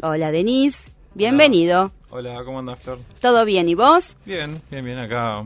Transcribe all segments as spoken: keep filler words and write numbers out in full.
Hola, Denis. Bienvenido. Hola, ¿cómo andas, Flor? ¿Todo bien? ¿Y vos? Bien, bien, bien. Acá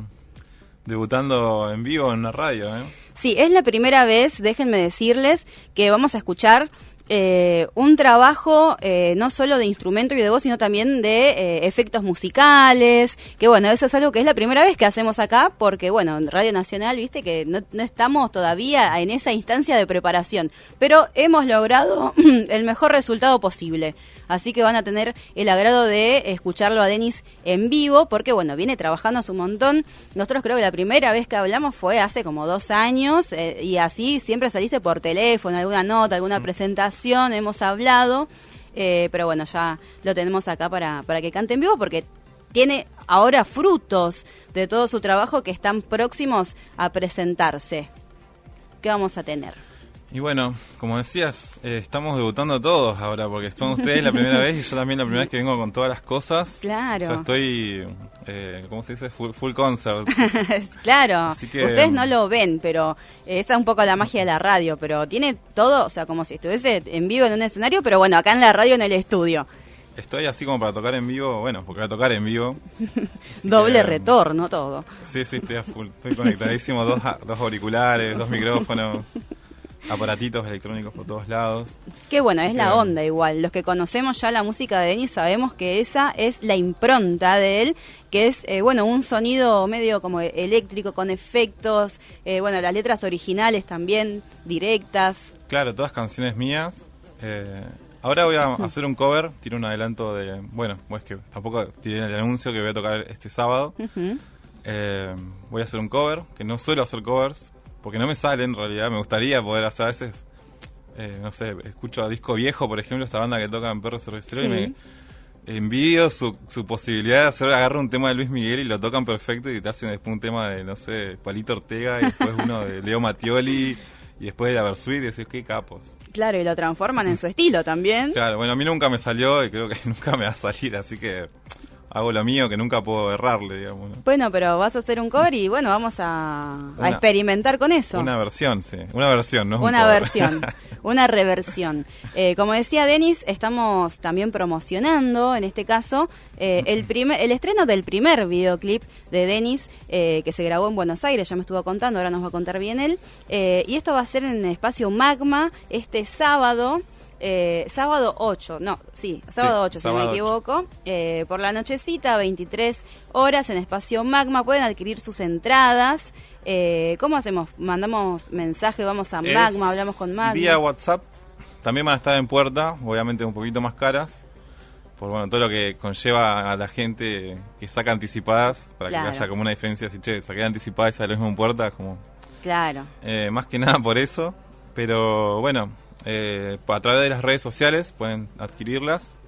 debutando en vivo en una radio, ¿eh? Sí, es la primera vez, déjenme decirles, que vamos a escuchar eh, un trabajo eh, no solo de instrumento y de voz, sino también de eh, efectos musicales, que bueno, eso es algo que es la primera vez que hacemos acá, porque bueno, en Radio Nacional, viste que no, no estamos todavía en esa instancia de preparación, pero hemos logrado el mejor resultado posible. Así que van a tener el agrado de escucharlo a Denis en vivo, porque bueno, viene trabajando hace un montón. Nosotros creo que la primera vez que hablamos fue hace como dos años, eh, y así siempre saliste por teléfono, alguna nota, alguna presentación, hemos hablado, eh, pero bueno, ya lo tenemos acá para, para que cante en vivo, porque tiene ahora frutos de todo su trabajo que están próximos a presentarse. ¿Qué vamos a tener? Y bueno, como decías, eh, estamos debutando todos ahora, porque son ustedes la primera vez y yo también la primera vez que vengo con todas las cosas. Claro. O sea, estoy, eh, ¿cómo se dice? Full, full concert. Claro, que, ustedes no lo ven, pero eh, esta es un poco la magia de la radio, pero tiene todo, o sea, como si estuviese en vivo en un escenario, pero bueno, acá en la radio, en el estudio. Estoy así como para tocar en vivo, bueno, porque voy a tocar en vivo. Doble que, retorno, todo. Sí, sí, estoy, a full, estoy conectadísimo, dos, dos auriculares, dos micrófonos. Aparatitos electrónicos por todos lados. Qué bueno, es que, la onda igual. Los que conocemos ya la música de Denis sabemos que esa es la impronta de él, que es, eh, bueno, un sonido medio como eléctrico, con efectos, eh, bueno, las letras originales también, directas. Claro, todas canciones mías. Eh, ahora voy a hacer un cover, tiro un adelanto de... Bueno, pues que tampoco tiré el anuncio que voy a tocar este sábado. Uh-huh. eh, voy a hacer un cover, que no suelo hacer covers, porque no me sale en realidad. Me gustaría poder hacer a veces, eh, no sé, escucho a Disco Viejo, por ejemplo, esta banda que toca en Perro Cervecero, sí. Y me envidio su, su posibilidad de hacer, agarrar un tema de Luis Miguel y lo tocan perfecto y te hacen después un tema de, no sé, Palito Ortega y después uno de Leo Mattioli y después de la Versuit y decís, qué capos. Claro, y lo transforman en su estilo también. Claro, bueno, a mí nunca me salió y creo que nunca me va a salir, así que... hago lo mío, que nunca puedo errarle, digamos, ¿no? Bueno, pero vas a hacer un cover y bueno, vamos a, una, a experimentar con eso. Una versión, sí. Una versión, ¿no? Una versión, una reversión. Eh, como decía Denis, estamos también promocionando, en este caso, eh, el primer, el estreno del primer videoclip de Denis, eh, que se grabó en Buenos Aires, ya me estuvo contando, ahora nos va a contar bien él. Eh, y esto va a ser en el espacio Magma este sábado. Eh, sábado ocho, no, sí, sábado ocho, si no me equivoco, eh, por la nochecita, veintitrés horas en Espacio Magma, pueden adquirir sus entradas. Eh, ¿Cómo hacemos? Mandamos mensaje, vamos a Magma, es hablamos con Magma. Vía WhatsApp, también van a estar en puerta, obviamente un poquito más caras, por bueno, todo lo que conlleva a la gente que saca anticipadas, para claro. que haya como una diferencia, si che, saqué anticipadas y sale mismo en puerta, como... Claro. Eh, más que nada por eso, pero bueno... Eh, a través de las redes sociales pueden adquirirlas,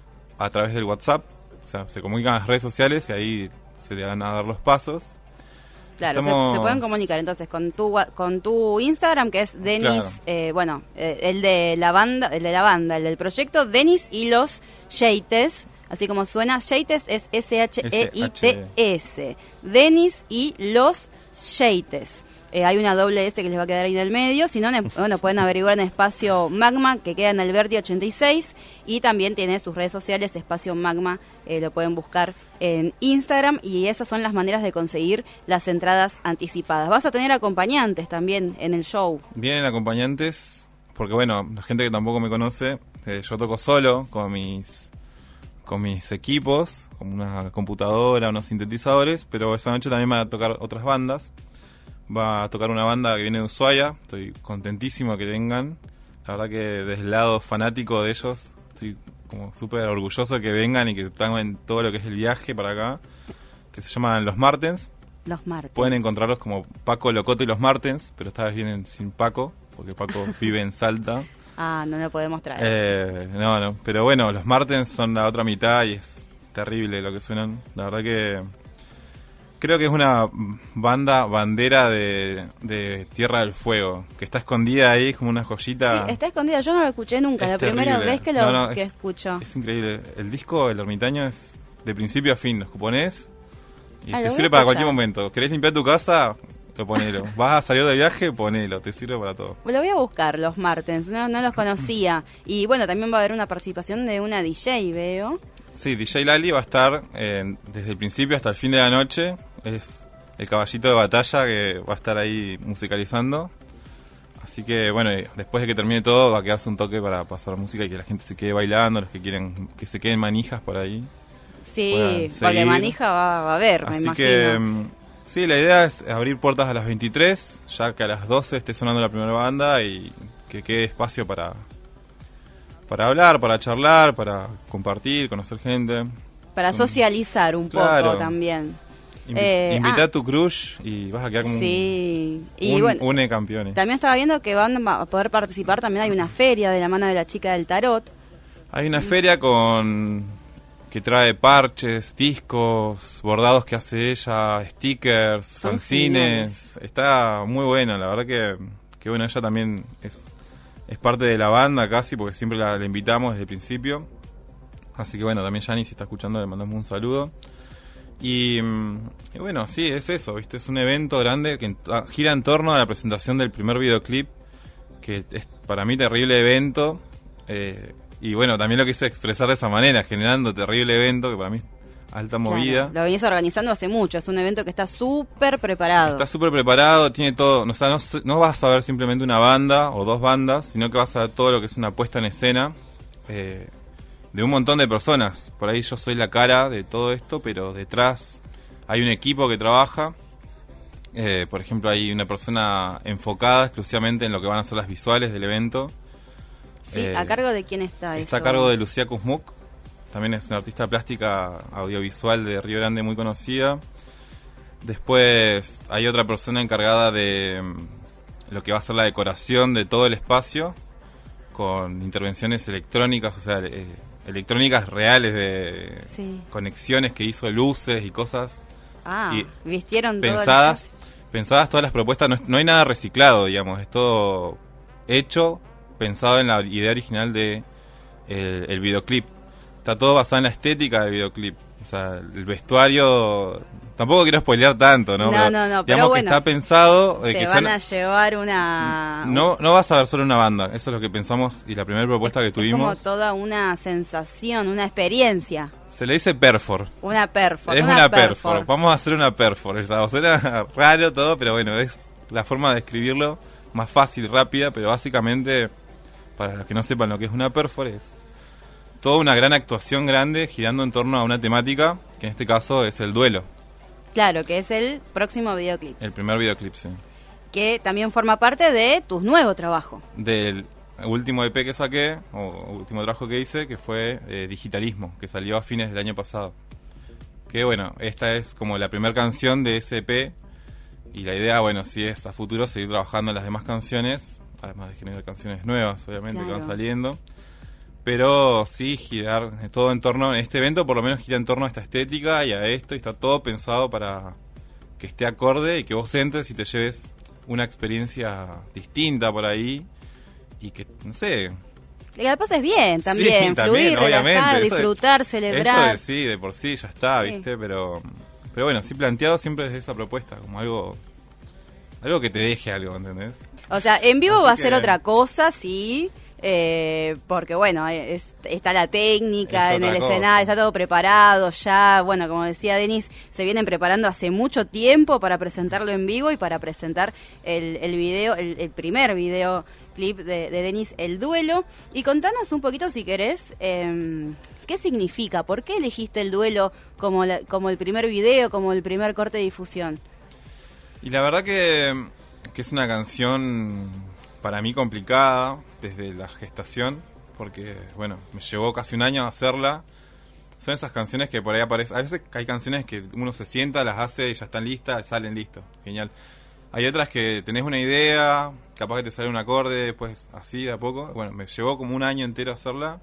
a través del WhatsApp, o sea, se comunican a las redes sociales y ahí se le van a dar los pasos. Claro, Estamos... se, se pueden comunicar entonces con tu con tu Instagram, que es Denis, claro. eh, bueno, eh, el de la banda, el de la banda, el del proyecto Denis y los Yates, así como suena, Yates es S H E I T S, Denis y los Yates. Eh, hay una doble S que les va a quedar ahí en el medio. Si no, bueno, pueden averiguar en Espacio Magma, que queda en Alberti ochenta y seis. Y también tiene sus redes sociales, Espacio Magma. Eh, lo pueden buscar en Instagram. Y esas son las maneras de conseguir las entradas anticipadas. Vas a tener acompañantes también en el show. Vienen acompañantes, porque bueno, la gente que tampoco me conoce, eh, yo toco solo con mis, con mis equipos, con una computadora, unos sintetizadores. Pero esa noche también van a tocar otras bandas. Va a tocar una banda que viene de Ushuaia, estoy contentísimo que vengan. La verdad que desde el lado fanático de ellos, estoy como súper orgulloso de que vengan y que tengan todo lo que es el viaje para acá, que se llaman Los Martens. Los Martens. Pueden encontrarlos como Paco Locoto y Los Martens, pero esta vez vienen sin Paco, porque Paco vive en Salta. Ah, no lo podemos traer. Eh, no, no, pero bueno, Los Martens son la otra mitad y es terrible lo que suenan. La verdad que... creo que es una banda bandera de, de Tierra del Fuego, que está escondida ahí como una joyita. Sí, está escondida, yo no lo escuché nunca, es la terrible. Primera vez que lo no, no, que es, escucho. Es increíble, el disco El Ermitaño es de principio a fin, los cupones y ah, te sirve para cualquier momento. ¿Querés limpiar tu casa? lo ponelo. Vas a salir de viaje, ponelo, te sirve para todo. Lo voy a buscar, los Martens, no, no los conocía. Y bueno, también va a haber una participación de una D J, veo. Sí, D J Lali va a estar eh, desde el principio hasta el fin de la noche. Es el caballito de batalla que va a estar ahí musicalizando. Así que bueno, después de que termine todo va a quedarse un toque para pasar música y que la gente se quede bailando, los que quieren que se queden manijas por ahí. Sí, porque manija va, va a haber, me Así imagino. que sí, la idea es abrir puertas a las veintitrés, ya que a las doce esté sonando la primera banda y que quede espacio para para hablar, para charlar, para compartir, conocer gente. Para socializar un claro. poco también. Invi- eh, invita ah, a tu crush y vas a quedar como sí. un, Y un bueno, une campeones. también estaba viendo que van a poder participar, también hay una feria de la mano de la chica del tarot. Hay una feria con que trae parches, discos, bordados que hace ella, stickers, Son fanzines. geniales. Está muy buena, la verdad que, que bueno, ella también es, es parte de la banda casi, porque siempre la, la invitamos desde el principio. Así que bueno, también Yanni, si está escuchando, le mandamos un saludo. Y, y bueno, sí, es eso, ¿viste? Es un evento grande que ent- gira en torno a la presentación del primer videoclip, que es para mí terrible evento. Eh, y bueno, también lo quise expresar de esa manera, generando terrible evento, que para mí es alta movida. Claro, lo venís organizando hace mucho, es un evento que está súper preparado. Está súper preparado, tiene todo, o sea, no, se- no vas a ver simplemente una banda o dos bandas, sino que vas a ver todo lo que es una puesta en escena eh, de un montón de personas. Por ahí yo soy la cara de todo esto, pero detrás hay un equipo que trabaja. Eh, por ejemplo, hay una persona enfocada exclusivamente en lo que van a ser las visuales del evento. Sí, Eh, ¿a cargo de quién está eso? Está a cargo de Lucía Kuzmuk, también es una artista plástica audiovisual de Río Grande muy conocida. Después hay otra persona encargada de mm, lo que va a ser la decoración de todo el espacio, con intervenciones electrónicas, o sea, eh, electrónicas reales de Sí. conexiones que hizo, luces y cosas Ah, y vistieron todo el pensadas, espacio. pensadas todas las propuestas, no, es- no hay nada reciclado, digamos, es todo hecho, pensado en la idea original de el, el videoclip. Está todo basado en la estética del videoclip. O sea, el vestuario, tampoco quiero spoilear tanto, ¿no? No, Pero, no, no, pero digamos bueno, que está pensado de Se que van sean- a llevar una... no, no vas a ver solo una banda, eso es lo que pensamos y la primera propuesta que Es como tuvimos. toda una sensación, una experiencia. Se le dice perfor. Una perfor. Es una, perfor. Vamos a hacer una perfor. O sea, suena raro todo, pero bueno, es la forma de describirlo más fácil, rápida, pero básicamente, para los que no sepan lo que es una perfor, es toda una gran actuación grande girando en torno a una temática, que en este caso es el duelo, Claro, que es el próximo videoclip. el primer videoclip, sí. Que también forma parte de tu nuevo trabajo. Del último E P que saqué, o último trabajo que hice, que fue eh, Digitalismo, que salió a fines del año pasado. Que bueno, esta es como la primera canción de ese E P, y la idea, bueno, sí es a futuro seguir trabajando en las demás canciones, además de generar canciones nuevas, obviamente, Claro. que van saliendo. Pero sí girar todo en torno, este evento por lo menos gira en torno a esta estética y a esto, y está todo pensado para que esté acorde y que vos entres y te lleves una experiencia distinta por ahí y que, no sé... Que la pases bien también, Sí, también, fluir, relajar, obviamente, eso de- disfrutar, Eso celebrar. de sí, de por sí ya está, Sí. ¿viste? Pero, pero bueno, sí planteado siempre desde esa propuesta, como algo... Algo que te deje algo, ¿entendés? O sea, en vivo Así va a ser que- otra cosa, sí, eh, porque bueno, es- está la técnica Es en el otra cosa. escenario, está todo preparado ya, bueno, como decía Denis, se vienen preparando hace mucho tiempo para presentarlo en vivo y para presentar el, el video, el, el primer video clip de, de Denis, El Duelo. Y contanos un poquito, si querés, eh, ¿qué significa? ¿Por qué elegiste El Duelo como, la- como el primer video, como el primer corte de difusión? Y la verdad que, que es una canción para mí complicada desde la gestación, porque, bueno, me llevó casi un año hacerla. Son esas canciones que por ahí aparecen. A veces hay canciones que uno se sienta, las hace y ya están listas, salen listos. Genial. Hay otras que tenés una idea, capaz que te sale un acorde, después así de a poco. Bueno, me llevó como un año entero hacerla.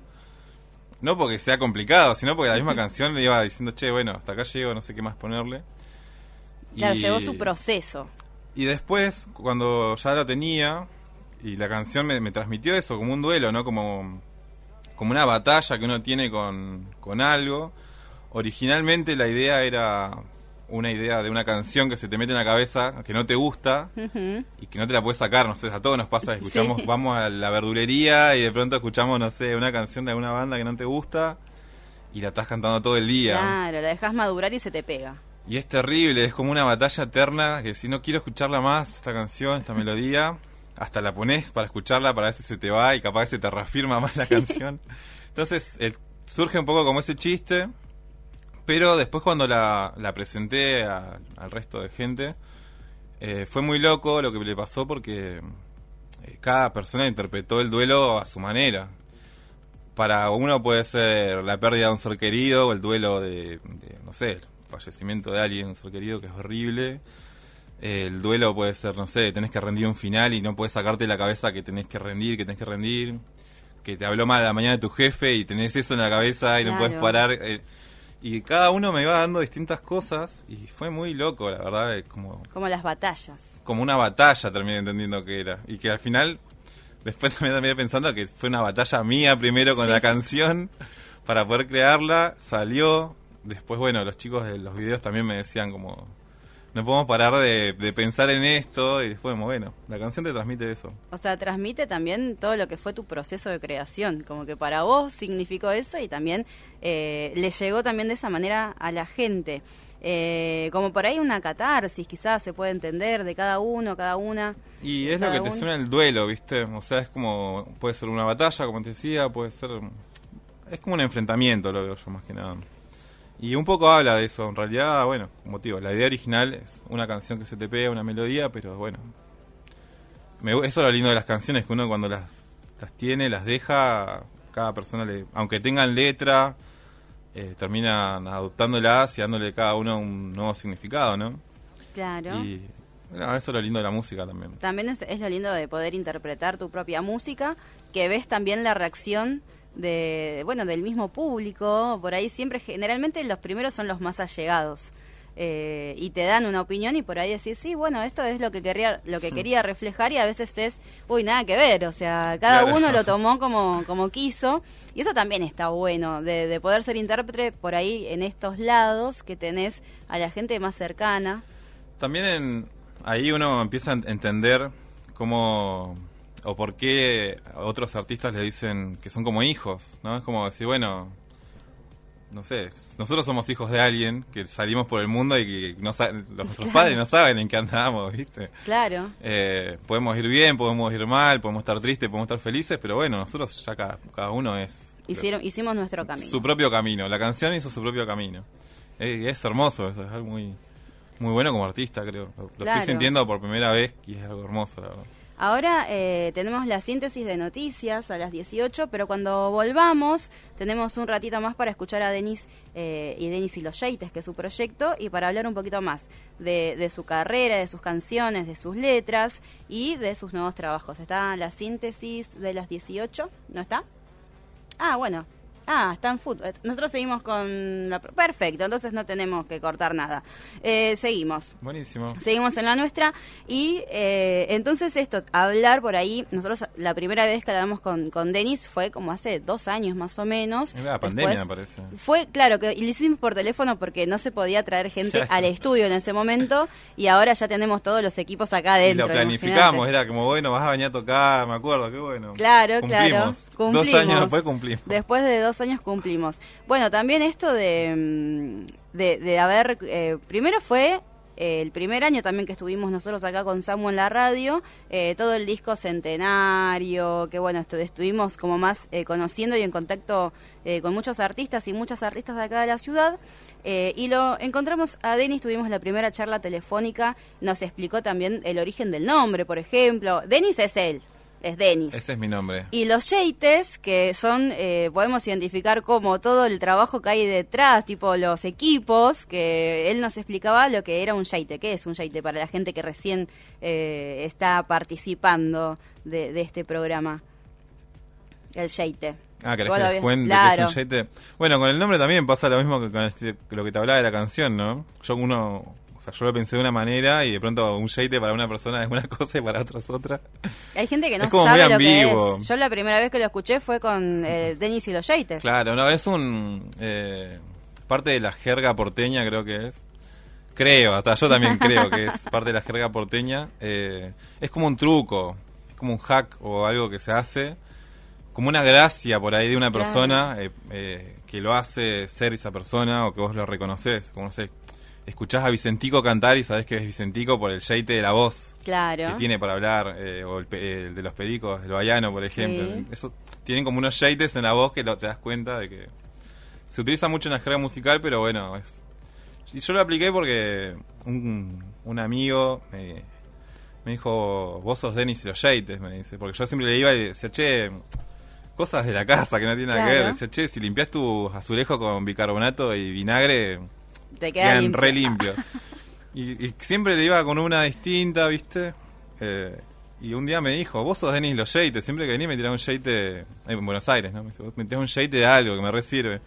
No porque sea complicado, sino porque la misma canción le iba diciendo, che, bueno, hasta acá llego, no sé qué más ponerle. Claro, Y- llevó su proceso. Y después, cuando ya lo tenía, y la canción me, me transmitió eso, como un duelo, ¿no? Como, como una batalla que uno tiene con, con algo. Originalmente la idea era una idea de una canción que se te mete en la cabeza, que no te gusta, uh-huh. y que no te la puedes sacar, no sé, a todos nos pasa, escuchamos, sí. vamos a la verdulería y de pronto escuchamos, no sé, una canción de alguna banda que no te gusta y la estás cantando todo el día. Claro, la dejas madurar y se te pega. Y es terrible, es como una batalla eterna, que si no quiero escucharla más, esta canción, esta melodía, hasta la pones para escucharla, para ver si se te va y capaz que se te reafirma más la canción. Entonces, eh, surge un poco como ese chiste. Pero después cuando la, la presenté a, al resto de gente, eh, fue muy loco lo que le pasó porque eh, cada persona interpretó el duelo a su manera. Para uno puede ser la pérdida de un ser querido o el duelo de, de no sé, el fallecimiento de alguien, un ser querido que es horrible. Eh, el duelo puede ser, no sé, tenés que rendir un final y no puedes sacarte de la cabeza que tenés que rendir, que tenés que rendir. Que te habló mal a la mañana de tu jefe y tenés eso en la cabeza y claro. no puedes parar... Eh, Y cada uno me iba dando distintas cosas y fue muy loco, la verdad. Como, como las batallas. Como una batalla terminé entendiendo que era. Y que al final, después también terminé pensando que fue una batalla mía primero con sí. la canción para poder crearla. Salió. Después, bueno, los chicos de los videos también me decían como... No podemos parar de, de pensar en esto y después, bueno, la canción te transmite eso. O sea, transmite también todo lo que fue tu proceso de creación, como que para vos significó eso y también eh, le llegó también de esa manera a la gente. Eh, como por ahí una catarsis, quizás se puede entender de cada uno, cada una. Y es lo que te suena el duelo, ¿viste? O sea, es como, puede ser una batalla, como te decía, puede ser... Es como un enfrentamiento, lo veo yo más que nada. Y un poco habla de eso, en realidad, bueno, como te digo, la idea original es una canción que se te pega, una melodía, pero bueno, me, eso es lo lindo de las canciones, que uno cuando las, las tiene, las deja, cada persona, le, aunque tengan letra, eh, terminan adoptándolas y dándole a cada uno un nuevo significado, ¿no? Claro. Y bueno, eso es lo lindo de la música también. También es, es lo lindo de poder interpretar tu propia música, que ves también la reacción de bueno del mismo público. Por ahí siempre, generalmente los primeros son los más allegados eh, y te dan una opinión y por ahí decís, sí, bueno, esto es lo que quería lo que quería reflejar y a veces es, uy, nada que ver, o sea, cada claro. uno lo tomó como, como quiso y eso también está bueno, de, de poder ser intérprete por ahí en estos lados que tenés a la gente más cercana. También en, ahí uno empieza a entender cómo... o por qué a otros artistas le dicen que son como hijos, ¿no? Es como decir, bueno, no sé, nosotros somos hijos de alguien que salimos por el mundo y que no saben, nuestros claro. padres no saben en qué andamos, ¿viste? Claro. Eh, podemos ir bien, podemos ir mal, podemos estar tristes, podemos estar felices, pero bueno, nosotros ya cada, cada uno es... Hicieron, hicimos nuestro camino. Su propio camino, la canción hizo su propio camino. Eh, es hermoso, eso es algo muy, muy bueno como artista, creo. Lo, lo claro. estoy sintiendo por primera vez y es algo hermoso, la verdad. Ahora eh, tenemos la síntesis de noticias a las dieciocho, pero cuando volvamos tenemos un ratito más para escuchar a Denis eh, y Denis y los Yeites, que es su proyecto, y para hablar un poquito más de, de su carrera, de sus canciones, de sus letras y de sus nuevos trabajos. ¿Está la síntesis de las dieciocho? ¿No está? Ah, bueno. Ah, está en fútbol. Nosotros seguimos con la... Perfecto, entonces no tenemos que cortar nada. Eh, seguimos. Buenísimo. Seguimos en la nuestra. Y eh, entonces esto, hablar por ahí... Nosotros la primera vez que hablamos con, con Denis fue como hace dos años más o menos. Era la pandemia, me parece. Fue, claro, que lo hicimos por teléfono porque no se podía traer gente al estudio en ese momento. Y ahora ya tenemos todos los equipos acá adentro. Y lo planificamos, imagínate. Era como, bueno, vas a venir a tocar, me acuerdo, qué bueno. Claro, cumplimos. claro. Cumplimos. Dos años después cumplimos. Después de dos años cumplimos. Bueno, también esto de, de, de haber, eh, primero fue eh, el primer año también que estuvimos nosotros acá con Samu en la radio, eh, todo el disco centenario, que bueno, estu- estuvimos como más eh, conociendo y en contacto eh, con muchos artistas y muchas artistas de acá de la ciudad, eh, y lo encontramos a Denis, tuvimos la primera charla telefónica, nos explicó también el origen del nombre, por ejemplo. Denis es él. Es Denis. Ese es mi nombre. Y los Yeites, que son, eh, podemos identificar como todo el trabajo que hay detrás, tipo los equipos, que él nos explicaba lo que era un Yeite. ¿Qué es un Yeite para la gente que recién eh, está participando de, de este programa? El Yeite. Ah, ¿querés que les cuente claro. que es un Yeite? Bueno, con el nombre también pasa lo mismo que con este, lo que te hablaba de la canción, ¿no? Yo uno... O sea, yo lo pensé de una manera y de pronto un Yeite para una persona es una cosa y para otra es otra. Hay gente que no es como sabe muy lo que ambiguo. es. Yo la primera vez que lo escuché fue con eh, Denis y los Yeites. Claro, no, es un... Eh, parte de la jerga porteña creo que es. Creo, hasta yo también creo que es parte de la jerga porteña. Eh, es como un truco, es como un hack o algo que se hace, como una gracia por ahí de una persona, claro. eh, eh, que lo hace ser esa persona o que vos lo reconocés. Como no sé, escuchás a Vicentico cantar y sabés que es Vicentico por el jeite de la voz, claro, que tiene para hablar, eh, o el, el de los Pericos, el Baiano, por ejemplo. Sí. Eso, tienen como unos jeites en la voz que lo, te das cuenta de que se utiliza mucho en la jerga musical, pero bueno, es... Y yo lo apliqué porque un, un amigo me, me dijo, vos sos Denis y los Yates, me dice. Porque yo siempre le iba y le decía, che, cosas de la casa que no tienen nada claro. que ver. Le decía, che, si limpiás tu azulejo con bicarbonato y vinagre, te queda quedan limpio. re limpios. y, y siempre le iba con una distinta, ¿viste? Eh, y un día me dijo, vos sos Denis y los Yates. Siempre que venís me tirás un Yate, en Buenos Aires, ¿no? Me dice, vos me tirás un Yate de algo que me re sirve.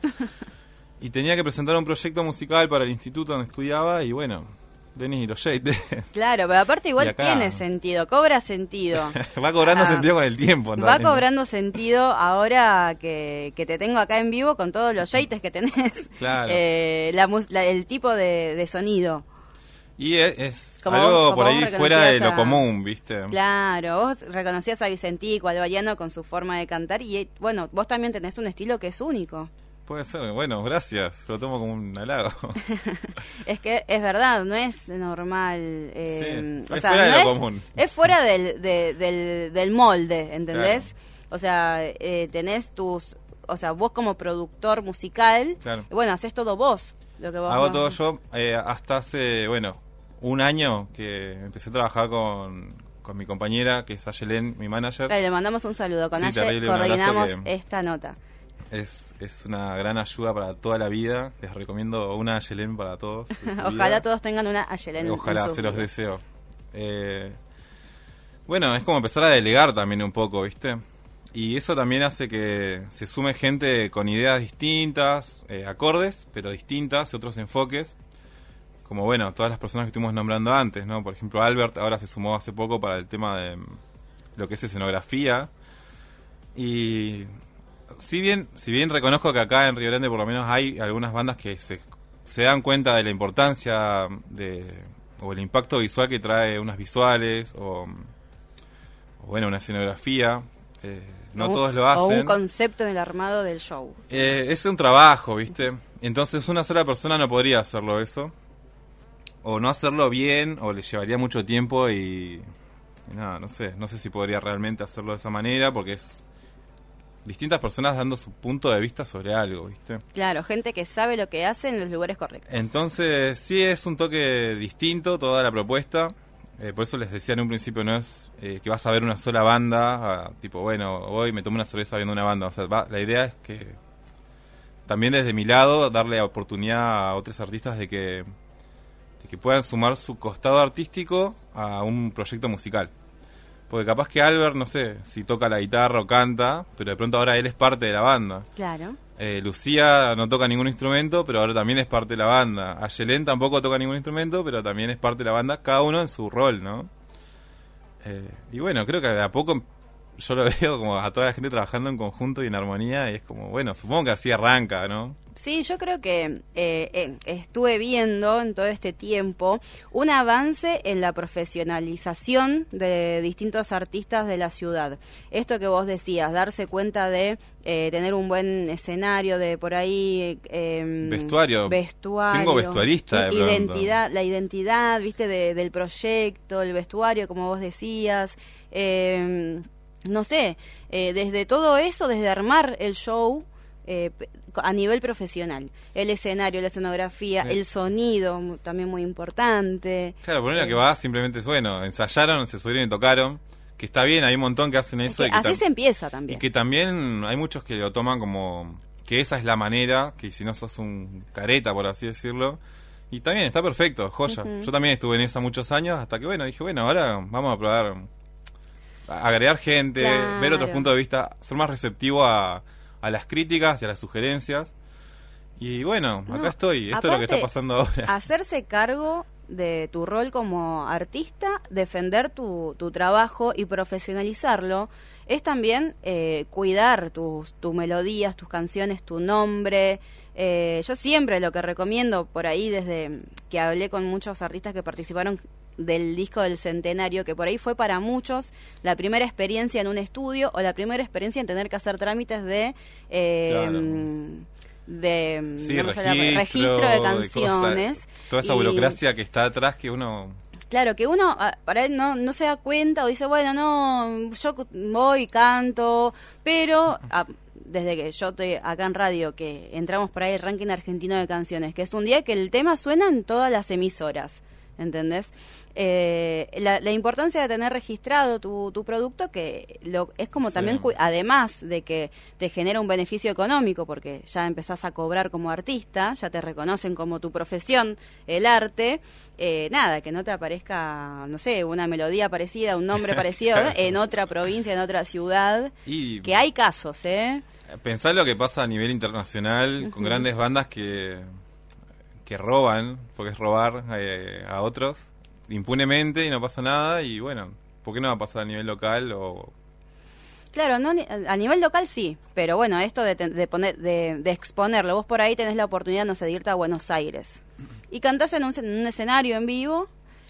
Y tenía que presentar un proyecto musical para el instituto donde estudiaba y bueno, Denis y los Yates. Claro, pero aparte igual tiene sentido, cobra sentido. Va cobrando ah, sentido con el tiempo. Va también. cobrando sentido ahora que, que te tengo acá en vivo con todos los Yates que tenés. Claro. Eh, la, la, el tipo de, de sonido. Y es, es como algo vos, por ahí fuera de a, lo común, ¿viste? Claro, vos reconocías a Vicentico, al Baiano con su forma de cantar y bueno, vos también tenés un estilo que es único. Puede ser, bueno, gracias, lo tomo como un halago. Es que es verdad, no es normal. Eh, sí, o es sea, fuera no de lo es, común. Es fuera del, de, del, del molde, ¿entendés? Claro. O sea, eh, tenés tus... O sea, vos como productor musical, claro. bueno, haces todo vos. Lo que vos Hago no... todo yo, eh, hasta hace, bueno, un año que empecé a trabajar con... con mi compañera, que es Ayelen, mi manager. Claro, le mandamos un saludo. Con sí, Aye coordinamos que... esta nota. Es, es una gran ayuda para toda la vida. Les recomiendo una Ayelen para todos. Ojalá vida. todos tengan una Ayelen. Ojalá, se los deseo. Eh, bueno, es como empezar a delegar también un poco, ¿viste? Y eso también hace que se sume gente con ideas distintas, eh, acordes, pero distintas, otros enfoques. Como, bueno, todas las personas que estuvimos nombrando antes, ¿no? Por ejemplo, Albert ahora se sumó hace poco para el tema de lo que es escenografía. Y... Si bien, si bien reconozco que acá en Río Grande por lo menos hay algunas bandas que se, se dan cuenta de la importancia de, o el impacto visual que trae unas visuales o, o bueno, una escenografía, eh, no o, todos lo hacen. O un concepto en el armado del show. Eh, es un trabajo, ¿viste? Entonces una sola persona no podría hacerlo eso, o no hacerlo bien, o le llevaría mucho tiempo y, y nada, no sé, no sé si podría realmente hacerlo de esa manera porque es... distintas personas dando su punto de vista sobre algo, ¿viste? Claro, gente que sabe lo que hace en los lugares correctos. Entonces, sí es un toque distinto toda la propuesta. Eh, por eso les decía en un principio, no es eh, que vas a ver una sola banda, ah, tipo, bueno, hoy me tomo una cerveza viendo una banda. O sea, va, la idea es que también desde mi lado darle oportunidad a otros artistas de que, de que puedan sumar su costado artístico a un proyecto musical. Porque capaz que Albert, no sé, si toca la guitarra o canta, pero de pronto ahora él es parte de la banda. Claro. Eh, Lucía no toca ningún instrumento, pero ahora también es parte de la banda. Ayelen tampoco toca ningún instrumento, pero también es parte de la banda, cada uno en su rol, ¿no? Eh, y bueno, creo que de a poco yo lo veo como a toda la gente trabajando en conjunto y en armonía, y es como, bueno, supongo que así arranca, ¿no? Sí, yo creo que eh, eh, estuve viendo en todo este tiempo un avance en la profesionalización de distintos artistas de la ciudad. Esto que vos decías, darse cuenta de eh, tener un buen escenario, de por ahí... Eh, vestuario. Vestuario. Tengo vestuarista de identidad, pronto. La identidad, viste, de, del proyecto, el vestuario, como vos decías... Eh, no sé, eh, desde todo eso, desde armar el show eh, a nivel profesional, el escenario, la escenografía, sí. El sonido, también muy importante. Claro, por una eh, que va simplemente es bueno, ensayaron, se subieron y tocaron, que está bien, hay un montón que hacen eso. Que y que así se empieza también. Y que también hay muchos que lo toman como que esa es la manera, que si no sos un careta, por así decirlo, y también está perfecto, joya. Uh-huh. Yo también estuve en esa muchos años, hasta que bueno, dije, bueno, ahora vamos a probar... agregar gente, claro. Ver otros puntos de vista, ser más receptivo a, a las críticas y a las sugerencias. Y bueno, acá no, estoy, esto es lo que está pasando ahora. Hacerse cargo de tu rol como artista, defender tu, tu trabajo y profesionalizarlo, es también eh, cuidar tus, tus melodías, tus canciones, tu nombre, Eh, yo siempre lo que recomiendo por ahí, desde que hablé con muchos artistas que participaron del disco del centenario, que por ahí fue para muchos la primera experiencia en un estudio o la primera experiencia en tener que hacer trámites de... Eh, Claro. de Sí, no me sale la- registro, registro de de canciones. cosas, toda esa Y- burocracia que está atrás que uno... Claro, que uno ah, para él no, no se da cuenta o dice, bueno, no, yo cu- voy, canto, pero ah, desde que yo estoy acá en radio, que entramos por ahí el ranking argentino de canciones, que es un día que el tema suena en todas las emisoras, ¿entendés? Eh, la, la importancia de tener registrado tu, tu producto, que lo, es como Sí. también, cu- además de que te genera un beneficio económico, porque ya empezás a cobrar como artista, ya te reconocen como tu profesión, el arte, eh, nada, que no te aparezca, no sé, una melodía parecida, un nombre parecido Claro. en otra provincia, en otra ciudad, Y que hay casos, ¿eh? pensar lo que pasa a nivel internacional con grandes bandas que, que roban, porque es robar eh, a otros impunemente y no pasa nada, y bueno, ¿por qué no va a pasar a nivel local? O Claro, no ni- a nivel local sí, pero bueno, esto de, te- de poner, de, de exponerlo, vos por ahí tenés la oportunidad, no sé, de irte a Buenos Aires y cantás en un, en un escenario en vivo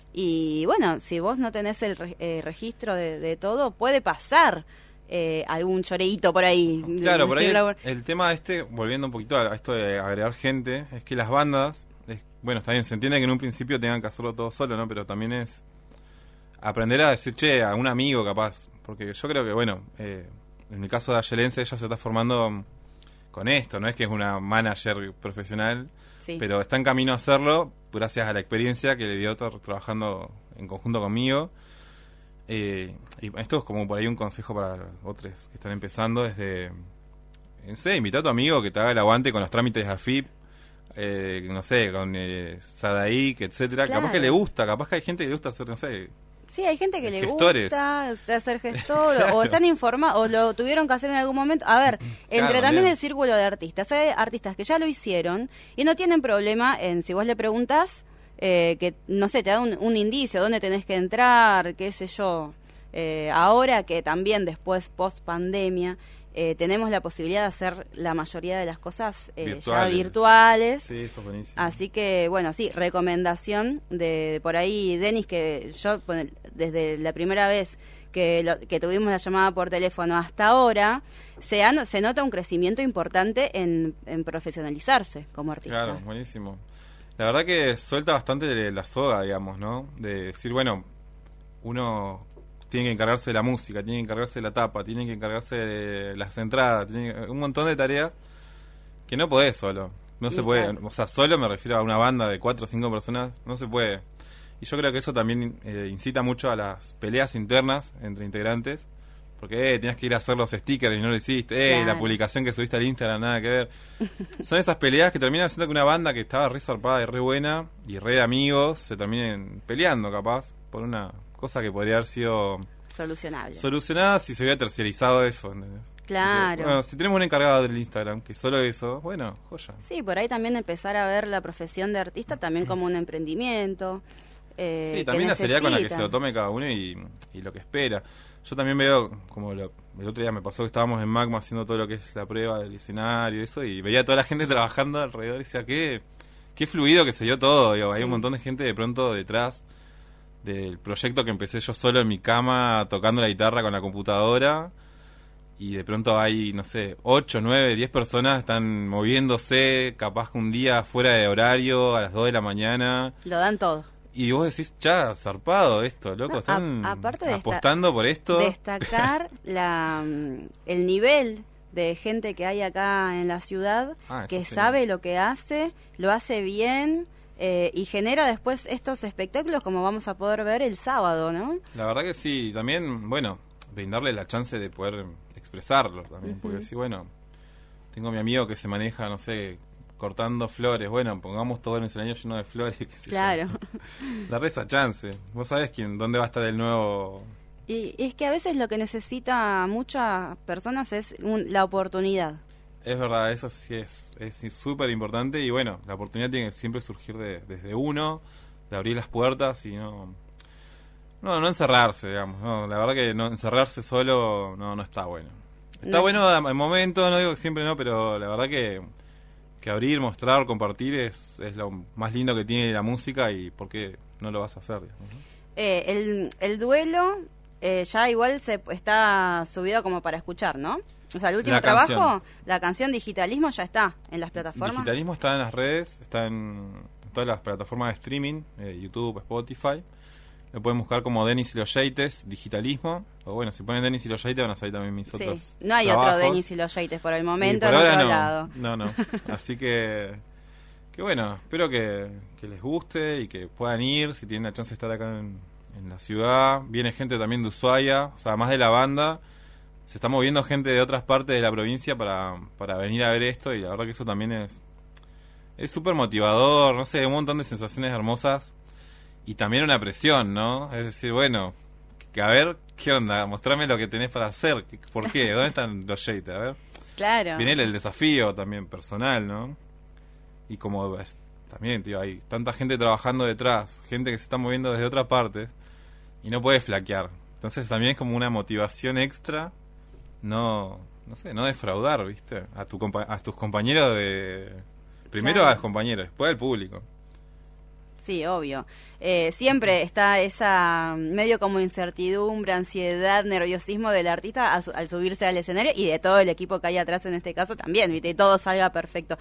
y bueno, si vos no tenés el re- eh, registro de, de todo, puede pasar eh, algún choreíto por ahí. Claro, por ahí el, Decirlo- el tema este, volviendo un poquito a esto de agregar gente, es que las bandas, es- bueno, está bien, se entiende que en un principio tengan que hacerlo todo solo, ¿no? Pero también es aprender a decir, che, a un amigo capaz, porque yo creo que, bueno, eh, en el caso de Ayelense, ella se está formando con esto, no es que es una manager profesional, sí. pero está en camino a hacerlo gracias a la experiencia que le dio tra- trabajando en conjunto conmigo. Eh, y esto es como por ahí un consejo para otros que están empezando, desde, no sé, invita a tu amigo que te haga el aguante con los trámites de A F I P, eh, no sé, con eh, Sadaic, etcétera. Claro. Capaz que le gusta, capaz que hay gente que le gusta hacer, no sé, Sí, hay gente que le Gestores. gusta este, ser gestor Claro. o están informados o lo tuvieron que hacer en algún momento. A ver, entre Claro, también bien. el círculo de artistas. Hay artistas que ya lo hicieron y no tienen problema en, si vos le preguntás, eh, que, no sé, te da un, un indicio, dónde tenés que entrar, qué sé yo. Eh, ahora que también después, post pandemia, eh, tenemos la posibilidad de hacer la mayoría de las cosas eh, ya Virtuales. virtuales. Sí, eso es buenísimo. Así que, bueno, sí, recomendación de, de por ahí, Denis, que yo pone- desde la primera vez que, lo- que tuvimos la llamada por teléfono hasta ahora, se, ha- se nota un crecimiento importante en, en profesionalizarse como artista. Claro, buenísimo. La verdad que suelta bastante de la soga, digamos, ¿no? De decir, bueno, uno tiene que encargarse de la música, tiene que encargarse de la tapa, tiene que encargarse de las entradas, tiene que- un montón de tareas que no podés solo. No se Y puede. claro. O sea, solo me refiero a una banda de cuatro o cinco personas, no se puede. Y yo creo que eso también eh, incita mucho a las peleas internas entre integrantes. Porque, eh, tenías que ir a hacer los stickers y no lo hiciste. Eh, Claro. la publicación que subiste al Instagram, nada que ver. Son esas peleas que terminan haciendo que una banda que estaba re zarpada y re buena y re de amigos se terminen peleando, capaz, por una cosa que podría haber sido Solucionable. solucionada si se hubiera terciarizado eso. ¿Entendés? Claro. Bueno, si tenemos un encargado del Instagram que solo eso, bueno, joya. Sí, por ahí también empezar a ver la profesión de artista también como un emprendimiento. eh, Sí, que también la seriedad con la que necesita. se lo tome cada uno y, y lo que espera. Yo también veo, como lo- el otro día me pasó que estábamos en Magma haciendo todo lo que es la prueba del escenario y eso, y veía a toda la gente trabajando alrededor y decía, qué, qué fluido que se dio todo. Digo, hay un montón de gente de pronto detrás del proyecto que empecé yo solo en mi cama tocando la guitarra con la computadora. Y de pronto hay, no sé, ocho, nueve, diez personas están moviéndose, capaz que un día fuera de horario, a las dos de la mañana. Lo dan todo. Y vos decís, ya, zarpado esto, loco, No, están a- aparte de esta- apostando por esto. Destacar la, mm, el nivel de gente que hay acá en la ciudad, Ah, eso que sí. sabe lo que hace, lo hace bien eh, y genera después estos espectáculos como vamos a poder ver el sábado, ¿no? La verdad que sí, también, bueno, brindarle la chance de poder expresarlo también, porque Ujú. sí, bueno, tengo a mi amigo que se maneja, no sé, cortando flores, bueno, pongamos todo en el escenario lleno de flores, qué sé yo. Claro. Darle esa chance. Vos sabés quién, dónde va a estar el nuevo... Y es que a veces lo que necesita muchas personas es un- la oportunidad. Es verdad, eso sí es es súper importante y bueno, la oportunidad tiene que siempre surgir de, desde uno, de abrir las puertas y no no no encerrarse, digamos. No, la verdad que no encerrarse solo no no está bueno. Está No. bueno en momentos, no digo que siempre no, pero la verdad que que abrir, mostrar, compartir es, es lo más lindo que tiene la música y por qué no lo vas a hacer, digamos, ¿no? Eh, el, el duelo eh, ya igual se está subido como para escuchar, ¿no? O sea, el último La trabajo, canción. la canción Digitalismo ya está en las plataformas. Digitalismo está en las redes, está en todas las plataformas de streaming, eh, YouTube, Spotify. Lo pueden buscar como Denis y los Yeites, Digitalismo. O bueno, si ponen Denis y los Yeites van a salir también mis Sí, otros no hay trabajos. otro Denis y los Yeites por el Y momento por en ahora otro no, lado. No, no. Así que, que bueno, espero que, que les guste y que puedan ir si tienen la chance de estar acá en, en la ciudad. Viene gente también de Ushuaia, o sea, además de la banda, se está moviendo gente de otras partes de la provincia para, para venir a ver esto y la verdad que eso también es es súper motivador, no sé, un montón de sensaciones hermosas y también una presión, ¿no? Es decir, bueno, que a ver, ¿qué onda? Mostrame lo que tenés para hacer. ¿Por qué? ¿Dónde están los Yeites? A ver. Claro. Viene el, el desafío también personal, ¿no? Y como es, también, tío, hay tanta gente trabajando detrás, gente que se está moviendo desde otras partes y no puede flaquear. Entonces también es como una motivación extra, no, no sé, no defraudar, ¿viste? A, tu compa- a tus compañeros de... Primero Claro. a los compañeros, después al público. Sí, obvio. Eh, siempre está esa medio como incertidumbre, ansiedad, nerviosismo del artista a su- al subirse al escenario y de todo el equipo que hay atrás en este caso también, ¿viste? Y todo salga perfecto.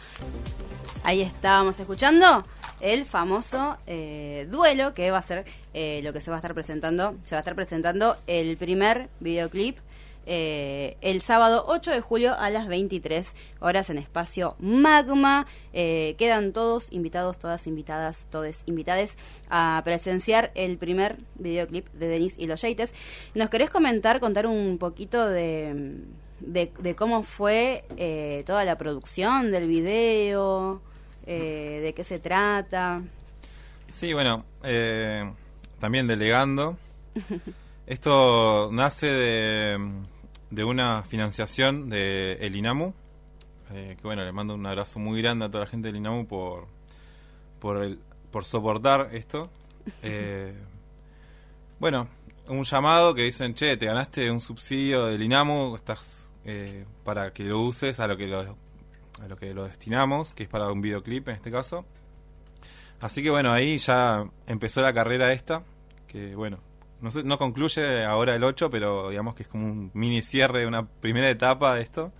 Ahí estábamos escuchando el famoso eh, duelo que va a ser eh, lo que se va a estar presentando. Se va a estar presentando el primer videoclip eh, el sábado ocho de julio a las veintitrés horas en Espacio Magma. Eh, quedan todos invitados, todas invitadas, todes invitades a presenciar el primer videoclip de Denis y los Yeites. ¿Nos querés comentar, contar un poquito de, de, de cómo fue eh, toda la producción del video? Eh, ¿De qué se trata? Sí, bueno, eh, también delegando. Esto nace de, de una financiación de el INAMU, eh, que bueno, le mando un abrazo muy grande a toda la gente del INAMU por por, el, por soportar esto. Eh, bueno, un llamado que dicen, che, te ganaste un subsidio del INAMU, estás eh, para que lo uses a lo que lo, a lo que lo destinamos, que es para un videoclip en este caso. Así que bueno, ahí ya empezó la carrera esta, que bueno, no sé, no concluye ahora el ocho, pero digamos que es como un mini cierre de una primera etapa de esto.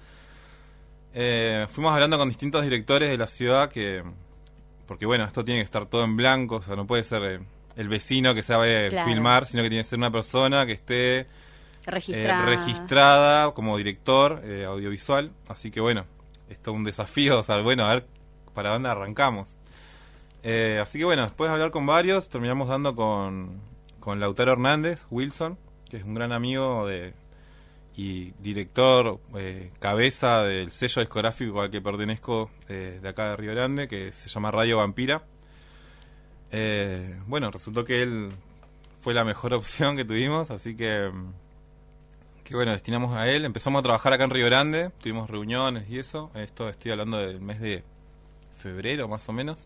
Eh, fuimos hablando con distintos directores de la ciudad que, porque bueno, esto tiene que estar todo en blanco, o sea, no puede ser el, el vecino que sabe Claro. filmar, sino que tiene que ser una persona que esté Registrada. eh, registrada como director eh, audiovisual. Así que bueno, esto es un desafío, o sea, bueno, a ver para dónde arrancamos. Eh, así que bueno, después de hablar con varios, terminamos dando con, con Lautaro Hernández, Wilson, que es un gran amigo de y director, eh, cabeza del sello discográfico al que pertenezco eh, de acá de Río Grande, que se llama Radio Vampira. Eh, bueno, resultó que él fue la mejor opción que tuvimos, así que, que bueno, destinamos a él. Empezamos a trabajar acá en Río Grande, tuvimos reuniones y eso. Esto estoy hablando del mes de febrero más o menos.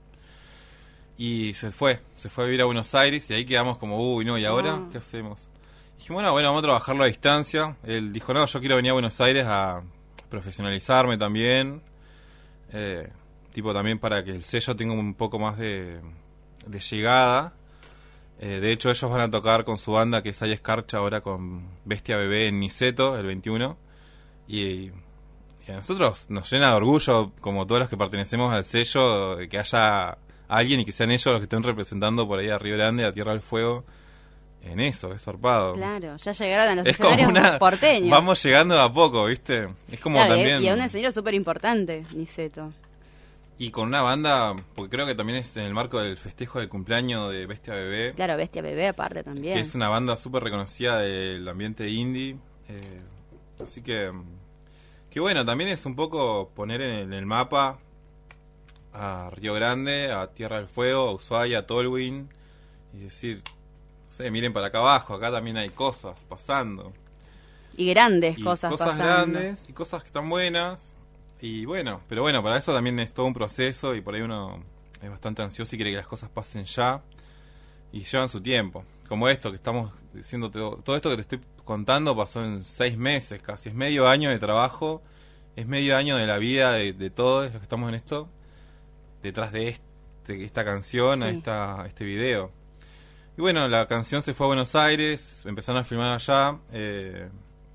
Y se fue, se fue a vivir a Buenos Aires y ahí quedamos como, uy, no, ¿y ahora No. qué hacemos? Dijimos, bueno, bueno, vamos a trabajarlo a distancia. Él dijo, no, yo quiero venir a Buenos Aires a profesionalizarme también. Eh, tipo también para que el sello tenga un poco más de, de llegada. Eh, de hecho, ellos van a tocar con su banda, que es Hay Escarcha, ahora con Bestia Bebé en Niceto, el veintiuno. Y, y a nosotros nos llena de orgullo, como todos los que pertenecemos al sello, de que haya alguien y que sean ellos los que estén representando por ahí a Río Grande, a Tierra del Fuego, en eso, es zarpado. Claro, ya llegaron a los Es como escenarios una... porteños. Vamos llegando de a poco, ¿viste? Es como Claro, y- también... y a un escenario súper importante, Niceto. Y con una banda, porque creo que también es en el marco del festejo del cumpleaños de Bestia Bebé, Claro, Bestia Bebé aparte también. que es una banda súper reconocida del ambiente indie. Eh, así que... Que bueno, también es un poco poner en el, en el mapa a Río Grande, a Tierra del Fuego, a Ushuaia, a Tolwyn, y decir, no sé, miren para acá abajo, acá también hay cosas pasando. Y grandes Y cosas cosas pasando. grandes y cosas que están buenas. Y bueno, pero bueno, para eso también es todo un proceso y por ahí uno es bastante ansioso y quiere que las cosas pasen ya y llevan su tiempo. Como esto que estamos diciendo, todo, todo esto que te estoy contando pasó en seis meses casi, es medio año de trabajo, es medio año de la vida de, de todos los que estamos en esto. detrás de este, esta canción, Sí. a esta, este video. Y bueno, la canción se fue a Buenos Aires, empezaron a filmar allá, eh,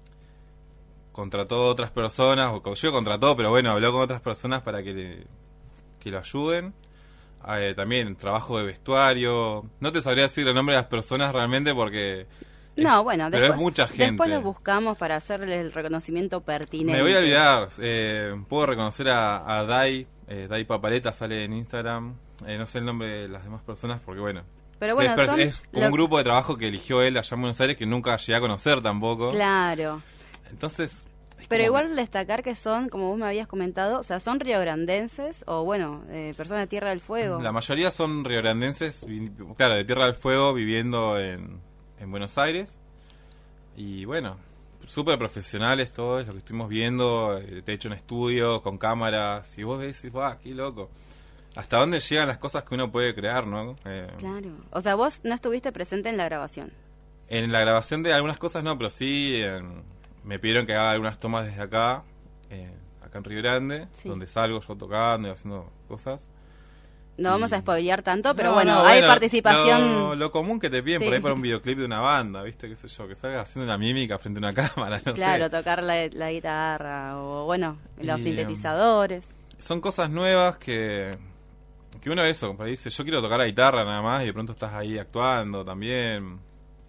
contrató a otras personas, o yo contrató, pero bueno, habló con otras personas para que, le, que lo ayuden. Eh, también trabajo de vestuario, no te sabría decir el nombre de las personas realmente porque... No, es- bueno, pero después, es mucha gente. después lo buscamos para hacerle el reconocimiento pertinente. Me voy a olvidar, eh, puedo reconocer a, a Dai, eh, Dai Papaleta sale en Instagram, eh, no sé el nombre de las demás personas porque bueno, Pero sí, bueno, es, son es como lo- un grupo de trabajo que eligió él allá en Buenos Aires que nunca llegué a conocer tampoco. Claro. Entonces, es Pero como igual destacar que son, como vos me habías comentado, o sea, son riograndenses o, bueno, eh, personas de Tierra del Fuego. que la mayoría son riograndenses, vi- claro, de Tierra del Fuego viviendo en, en Buenos Aires. Y bueno, súper profesionales todos, lo que estuvimos viendo, eh, te he hecho un estudio con cámaras, y vos ves, y ¡guau, qué loco! ¿Hasta dónde llegan las cosas que uno puede crear, no? Eh, Claro. O sea, vos no estuviste presente en la grabación. En la grabación de algunas cosas no, pero sí en- me pidieron que haga algunas tomas desde acá, eh, acá en Río Grande, Sí. donde salgo yo tocando y haciendo cosas. No vamos a spoilear tanto, pero No, bueno, no, hay bueno, participación. Lo, lo común que te piden Sí. por ahí para un videoclip de una banda, ¿viste? ¿Qué sé yo? Que salgas haciendo una mímica frente a una cámara, no Claro, sé. tocar la, la guitarra o, bueno, los Y, sintetizadores. Son cosas nuevas que, que uno eso, por ahí dice, yo quiero tocar la guitarra nada más y de pronto estás ahí actuando también.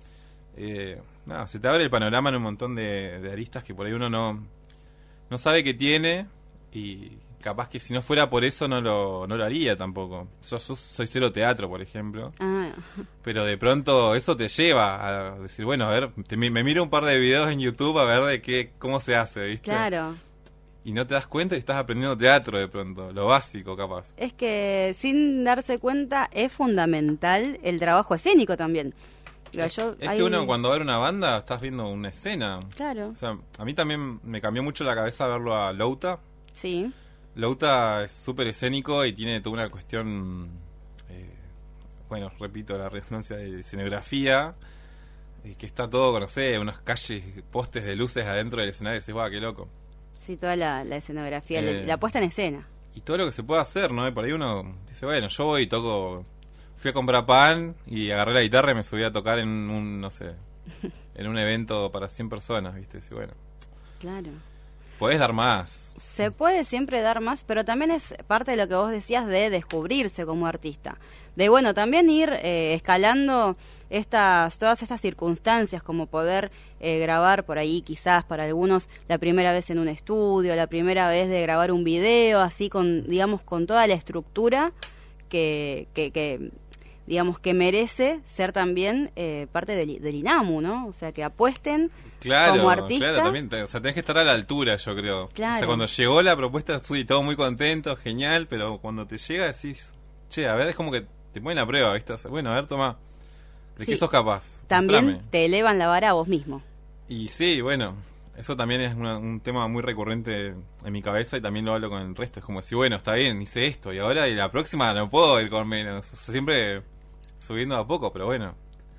Eh, nada, se te abre el panorama en un montón de, de aristas que por ahí uno no, no sabe que tiene y capaz que si no fuera por eso no lo, no lo haría tampoco. Yo, yo soy cero teatro, por ejemplo, Ah, pero de pronto eso te lleva a decir, bueno, a ver, te- me miro un par de videos en YouTube a ver de qué cómo se hace, ¿viste? claro. Y no te das cuenta y estás aprendiendo teatro de pronto, lo básico capaz. Es que sin darse cuenta es fundamental el trabajo escénico también. Digo, yo- Es hay- que uno cuando va a ver una banda estás viendo una escena. Claro, O sea, a mí también me cambió mucho la cabeza verlo a Louta. sí. Louta es súper escénico y tiene toda una cuestión, eh, bueno, repito, la redundancia de escenografía, eh, que está todo, no sé, unas calles, postes de luces adentro del escenario y dices, guau, qué loco. Sí, toda la, la escenografía, la- Eh, la puesta en escena. Y todo lo que se puede hacer, ¿no? Y por ahí uno dice, bueno, yo voy y toco, fui a comprar pan y agarré la guitarra y me subí a tocar en un, no sé, en un evento para cien personas, ¿viste? Y bueno, Claro. podés dar más. Se puede siempre dar más, pero también es parte de lo que vos decías de descubrirse como artista. De, bueno, también ir eh, escalando estas todas estas circunstancias, como poder eh, grabar por ahí, quizás para algunos, la primera vez en un estudio, la primera vez de grabar un video, así con, digamos, con toda la estructura que, que, que digamos, que merece ser también eh, parte del, del INAMU, ¿no? O sea, que apuesten Claro, como artista. claro, también, te- o sea, tenés que estar a la altura, yo creo. Claro. O sea, cuando llegó la propuesta, sí, todo muy contento, genial, pero cuando te llega decís, che, a ver, es como que te ponen a prueba, ¿viste? O sea, bueno, a ver, toma, ¿de Sí. qué sos capaz? También Mostrame. te elevan la vara a vos mismo. Y sí, bueno, eso también es una- un tema muy recurrente en mi cabeza y también lo hablo con el resto. Es como decir, bueno, está bien, hice esto y ahora y la próxima no puedo ir con menos. O sea, siempre subiendo a poco, pero bueno.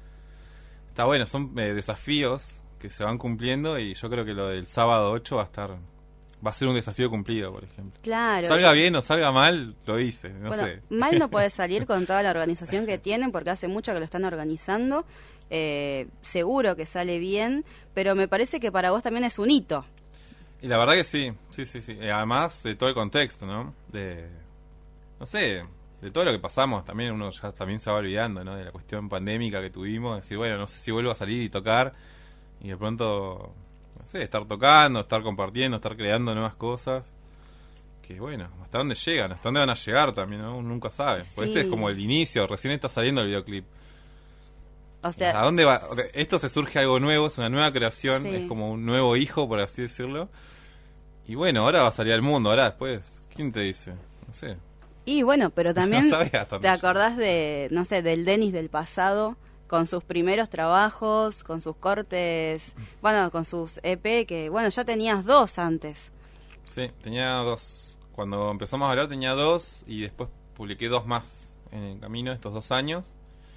Está bueno, son eh, desafíos que se van cumpliendo y yo creo que lo del sábado ocho va a estar... Va a ser un desafío cumplido, por ejemplo. Claro. Salga bien o salga mal, lo hice, no Bueno, sé. mal no puede salir con toda la organización que tienen, porque hace mucho que lo están organizando. Eh, seguro que sale bien, pero me parece que para vos también es un hito. Y la verdad que sí, sí, sí, sí. Eh, Además de todo el contexto, ¿no? De, no sé, de todo lo que pasamos, también uno ya también se va olvidando, ¿no? De la cuestión pandémica que tuvimos, decir, bueno, no sé si vuelvo a salir y tocar, y de pronto, no sé, estar tocando, estar compartiendo, estar creando nuevas cosas, que bueno, hasta dónde llegan, hasta dónde van a llegar también, ¿no? Uno nunca sabe. Porque Sí. este es como el inicio, recién está saliendo el videoclip. O ¿A sea, dónde va? O sea, esto se surge algo nuevo, es una nueva creación, Sí. es como un nuevo hijo, por así decirlo. Y bueno, ahora va a salir al mundo, ahora después, ¿quién te dice? No sé. y bueno, pero también No sabía hasta te dónde acordás de, no sé, del Denis del pasado, con sus primeros trabajos, con sus cortes, bueno, con sus E P, que bueno, ya tenías dos antes. Sí, tenía dos. Cuando empezamos a hablar tenía dos y después publiqué dos más en el camino estos dos años.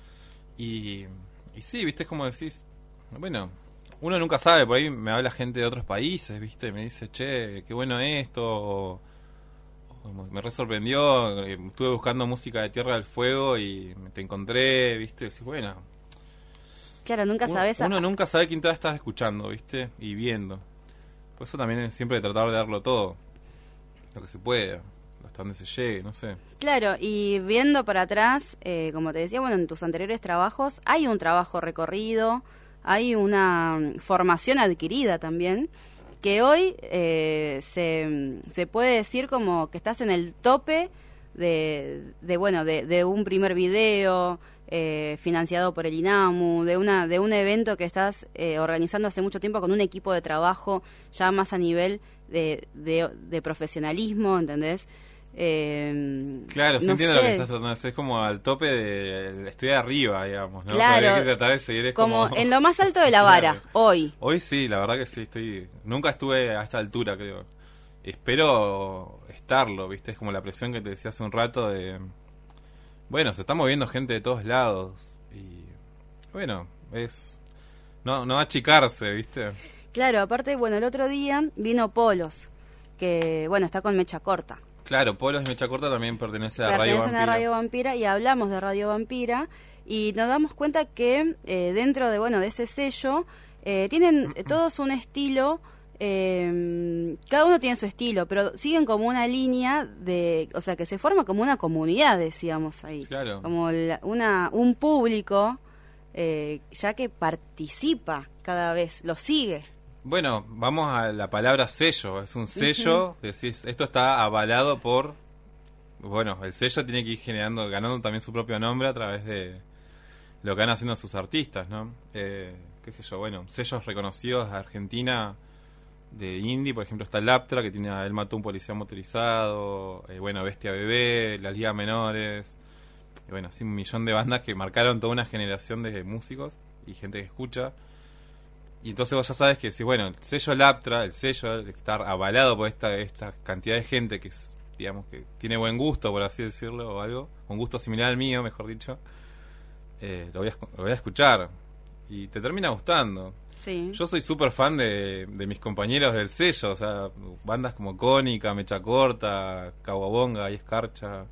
Y, y sí, viste, es como decís, bueno, uno nunca sabe, por ahí me habla gente de otros países, viste, me dice, che, qué bueno esto, o, me re sorprendió. eh, Estuve buscando música de Tierra del Fuego y te encontré, ¿viste? Decís, bueno, Claro, nunca uno, sabes... a- uno nunca sabe quién te va a estar escuchando, ¿viste? Y viendo. Por eso también es siempre tratar de darlo todo, lo que se pueda, hasta donde se llegue, no sé. Claro, y viendo para atrás, eh, como te decía, bueno, en tus anteriores trabajos hay un trabajo recorrido, hay una mm, formación adquirida también, que hoy eh, se, se puede decir como que estás en el tope de, de bueno, de, de un primer video eh, financiado por el INAMU, de una de un evento que estás eh, organizando hace mucho tiempo con un equipo de trabajo ya más a nivel de, de, de profesionalismo, ¿entendés? Eh, Claro, se no entiende lo que sé, estás tratando de hacer, es como al tope de... Estoy arriba, digamos, ¿no? Claro, Pero hay que tratar de seguir, es como como... en lo más alto de la vara, Claro. hoy. Hoy sí, la verdad que sí, estoy... Nunca estuve a esta altura, creo. Espero estarlo, ¿viste? Es como la presión que te decía hace un rato de... Bueno, se está moviendo gente de todos lados y... Bueno, es... No, no achicarse, ¿viste? Claro, aparte, bueno, el otro día vino Polos, que, bueno, está con mecha corta. Claro, Polos y Mecha Corta también pertenece a Radio Pertenecen Vampira. a Radio Vampira y hablamos de Radio Vampira y nos damos cuenta que eh, dentro de, bueno, de ese sello eh, tienen todos un estilo, eh, cada uno tiene su estilo, pero siguen como una línea de, o sea, que se forma como una comunidad, decíamos ahí. Claro. Como la- una, un público eh, ya que participa cada vez, lo sigue. Bueno, vamos a la palabra sello. Es un sello, decís, esto está avalado por... Bueno, el sello tiene que ir generando, ganando también su propio nombre a través de lo que van haciendo sus artistas, ¿no? Eh, qué sé yo, bueno, sellos reconocidos de Argentina de indie, por ejemplo está Laptra, que tiene a Él mató a un policía motorizado, eh, bueno, Bestia Bebé, Las Ligas Menores, y bueno, así un millón de bandas que marcaron toda una generación de músicos y gente que escucha. Y entonces vos ya sabes que si, bueno, el sello Laptra, el sello de estar avalado por esta, esta cantidad de gente que es, digamos, que tiene buen gusto, por así decirlo, o algo, un gusto similar al mío, mejor dicho, eh, lo, voy a, escu- lo voy a escuchar y te termina gustando. Sí. Yo soy súper fan de, de mis compañeros del sello, o sea, bandas como Cónica, Mecha Corta, Caguabonga y Escarcha.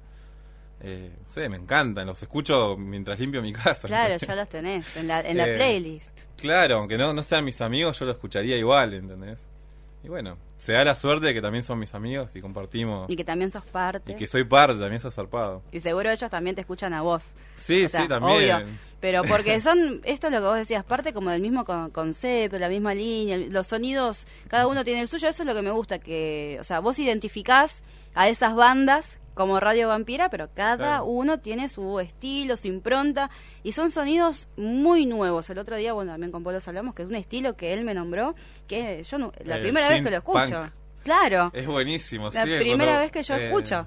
Eh, no sé, me encantan, los escucho mientras limpio mi casa. Claro, ya los tenés en la, en la Eh, playlist. Claro, aunque no, no sean mis amigos, yo lo escucharía igual, ¿entendés? Y bueno, se da la suerte de que también son mis amigos y compartimos. Y que también sos parte. Y que soy parte, también soy zarpado. Y seguro ellos también te escuchan a vos. Sí, O sea, sí, también. obvio. Pero porque son, esto es lo que vos decías, parte como del mismo con- concepto, la misma línea, los sonidos, cada uno tiene el suyo, eso es lo que me gusta, que, o sea, vos identificás a esas bandas como Radio Vampira, pero cada Claro. uno tiene su estilo, su impronta, y son sonidos muy nuevos. El otro día, bueno, también con Polos hablamos, que es un estilo que él me nombró, que yo no- la El primera vez que lo escucho. synth-punk. Claro, Es buenísimo, la sí. primera cuando, vez que yo eh, escucho.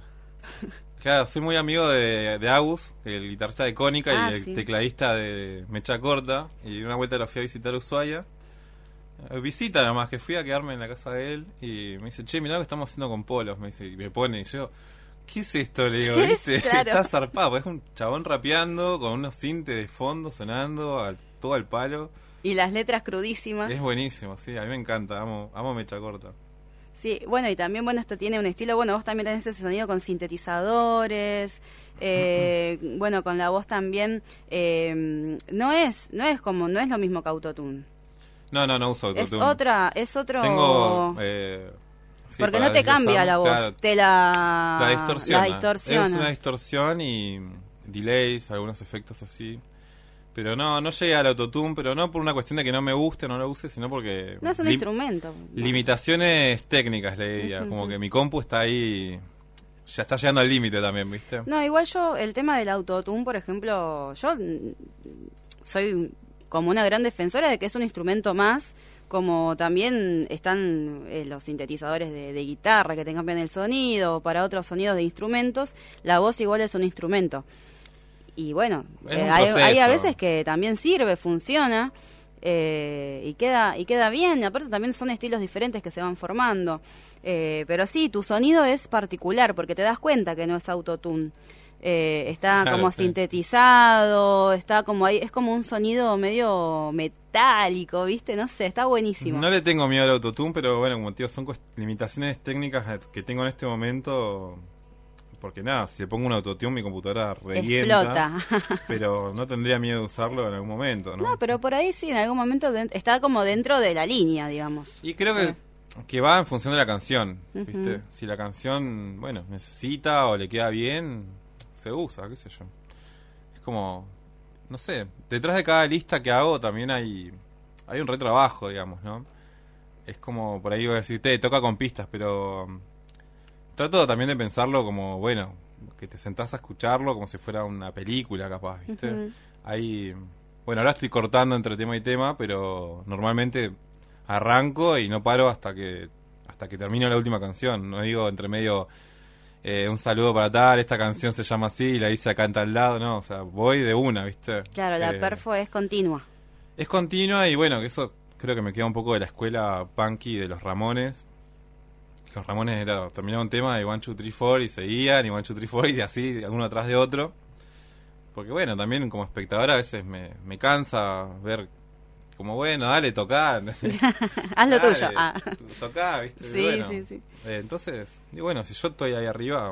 Claro, soy muy amigo de, de Agus, el guitarrista de Cónica Ah, y el sí. tecladista de Mecha Corta. Y una vuelta lo fui a visitar a Ushuaia. Eh, Visita nada más, que fui a quedarme en la casa de él. Y me dice, che, mirá lo que estamos haciendo con Polos. Me dice, y me pone, y yo, ¿qué es esto? Le digo, ¿Qué es? ¿viste? Claro. Está zarpado, porque es un chabón rapeando con unos sintes de fondo sonando, al, todo al palo. Y las letras crudísimas. Es buenísimo, sí, a mí me encanta, amo, amo Mecha Corta. Sí, bueno, y también, bueno, esto tiene un estilo, bueno, vos también tenés ese sonido con sintetizadores, eh, bueno, con la voz también, eh, no es, no es como, no es lo mismo que Autotune. No, no, no uso Es autotune. otra, es otro... Tengo... Eh, sí, porque para no te cambia desglosar, la voz, claro, te la... La distorsiona. La distorsiona. Es una distorsión y delays, algunos efectos así. Pero no, no llegué al autotune, pero no por una cuestión de que no me guste o no lo use, sino porque... No es un lim- instrumento. Limitaciones técnicas, le diría. Ujú. Como que mi compu está ahí... Ya está llegando al límite también, ¿viste? No, igual yo, el tema del autotune, por ejemplo, yo mm, soy como una gran defensora de que es un instrumento más, como también están eh, los sintetizadores de, de guitarra que te cambian el sonido, o para otros sonidos de instrumentos, la voz igual es un instrumento. Y bueno, Es eh, un hay, hay a proceso. veces que también sirve, funciona, eh, y queda y queda bien, y aparte también son estilos diferentes que se van formando. Eh, pero sí, tu sonido es particular, porque te das cuenta que no es autotune. Eh, está Claro, como sí. sintetizado, está como ahí, es como un sonido medio metálico, ¿viste? No sé, está buenísimo. No le tengo miedo al autotune, pero bueno, como te digo, son cuest- limitaciones técnicas que tengo en este momento porque nada, si le pongo un autotune mi computadora revienta. Explota. Pero no tendría miedo de usarlo en algún momento, ¿no? No, pero por ahí sí, en algún momento de- está como dentro de la línea, digamos. Y creo que, Eh. que va en función de la canción, ¿viste? Ujú. Si la canción, bueno, necesita o le queda bien, se usa, qué sé yo. Es como, no sé, detrás de cada lista que hago también hay, hay un retrabajo, digamos, ¿no? Es como, por ahí voy a decir, te toca con pistas, pero um, trato también de pensarlo como, bueno, que te sentás a escucharlo como si fuera una película, capaz, ¿viste? Ujú. Hay, bueno, ahora estoy cortando entre tema y tema, pero normalmente arranco y no paro hasta que hasta que termino la última canción. No digo entre medio eh, un saludo para tal, esta canción se llama así y la hice acá en tal lado, no, o sea, voy de una, ¿viste? Claro, la Eh, perfo es continua. Es continua y bueno, que eso creo que me queda un poco de la escuela punky de los Ramones. Los Ramones era terminaba un tema de one, two, three, four y seguían, y one, two, three, four y así, uno atrás de otro. Porque bueno, también como espectador a veces me, me cansa ver como, bueno, dale, tocá. Haz lo Dale, tuyo. Ah. Tocá, ¿viste? Y Sí, bueno, sí, sí. eh, entonces, y bueno, si yo estoy ahí arriba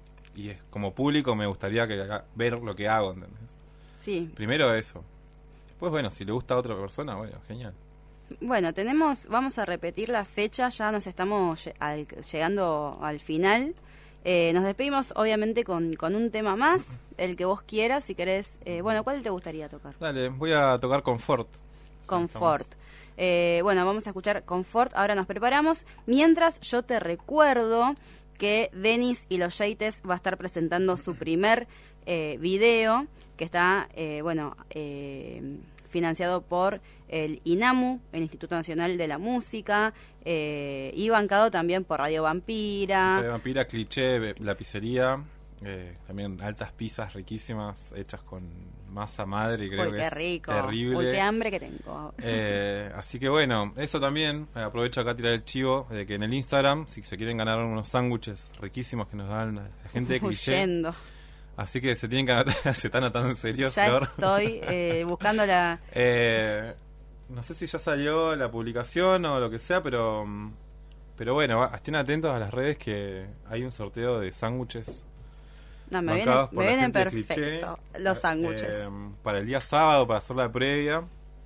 y es, como público me gustaría que haga- ver lo que hago, ¿entendés? Sí. Primero eso. Después, bueno, si le gusta a otra persona, bueno, genial. Bueno, tenemos, vamos a repetir la fecha, ya nos estamos lle- al- llegando al final. Eh, nos despedimos obviamente con, con un tema más, el que vos quieras, si querés. Eh, bueno, ¿cuál te gustaría tocar? Dale, voy a tocar Confort. Confort. Eh, bueno, vamos a escuchar Confort, ahora nos preparamos. Mientras yo te recuerdo que Denis y los Yeites va a estar presentando su primer eh, video, que está, eh, bueno, eh, financiado por el INAMU, el Instituto Nacional de la Música, eh, y bancado también por Radio Vampira. Radio Vampira, Cliché, be- la pizzería. Eh, también altas pizzas riquísimas hechas con masa madre, creo Uy, que qué es rico. terrible. Uy, qué hambre que tengo. Eh, así que bueno, eso también, eh, aprovecho acá a tirar el chivo de que en el Instagram, si se quieren ganar unos sándwiches riquísimos que nos dan la gente de Cliché, Huyendo. así que se tienen que anotar, se está anotando en serio, Ya Flor. estoy eh, buscando la... Eh, no sé si ya salió la publicación o lo que sea, pero mm, pero bueno, va- estén atentos a las redes que hay un sorteo de sándwiches No, me vienen, bancados por me la vienen gente de perfecto Cliché, los sándwiches. eh, para el día sábado, para hacer la previa.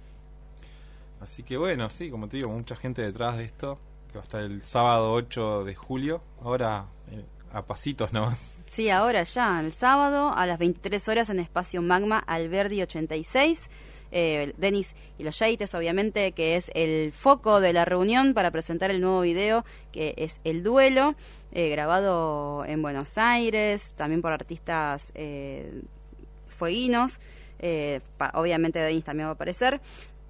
Así que bueno, sí, como te digo, mucha gente detrás de esto, que va a estar el sábado ocho de julio, ahora eh, a pasitos nomás. Sí, ahora ya, el sábado a las veintitrés horas en Espacio Magma Alberdi ochenta y seis. Eh, Denis y los Yeites, obviamente, que es el foco de la reunión para presentar el nuevo video, que es El Duelo, eh, grabado en Buenos Aires, también por artistas eh, fueguinos. Eh, pa- obviamente Denis también va a aparecer.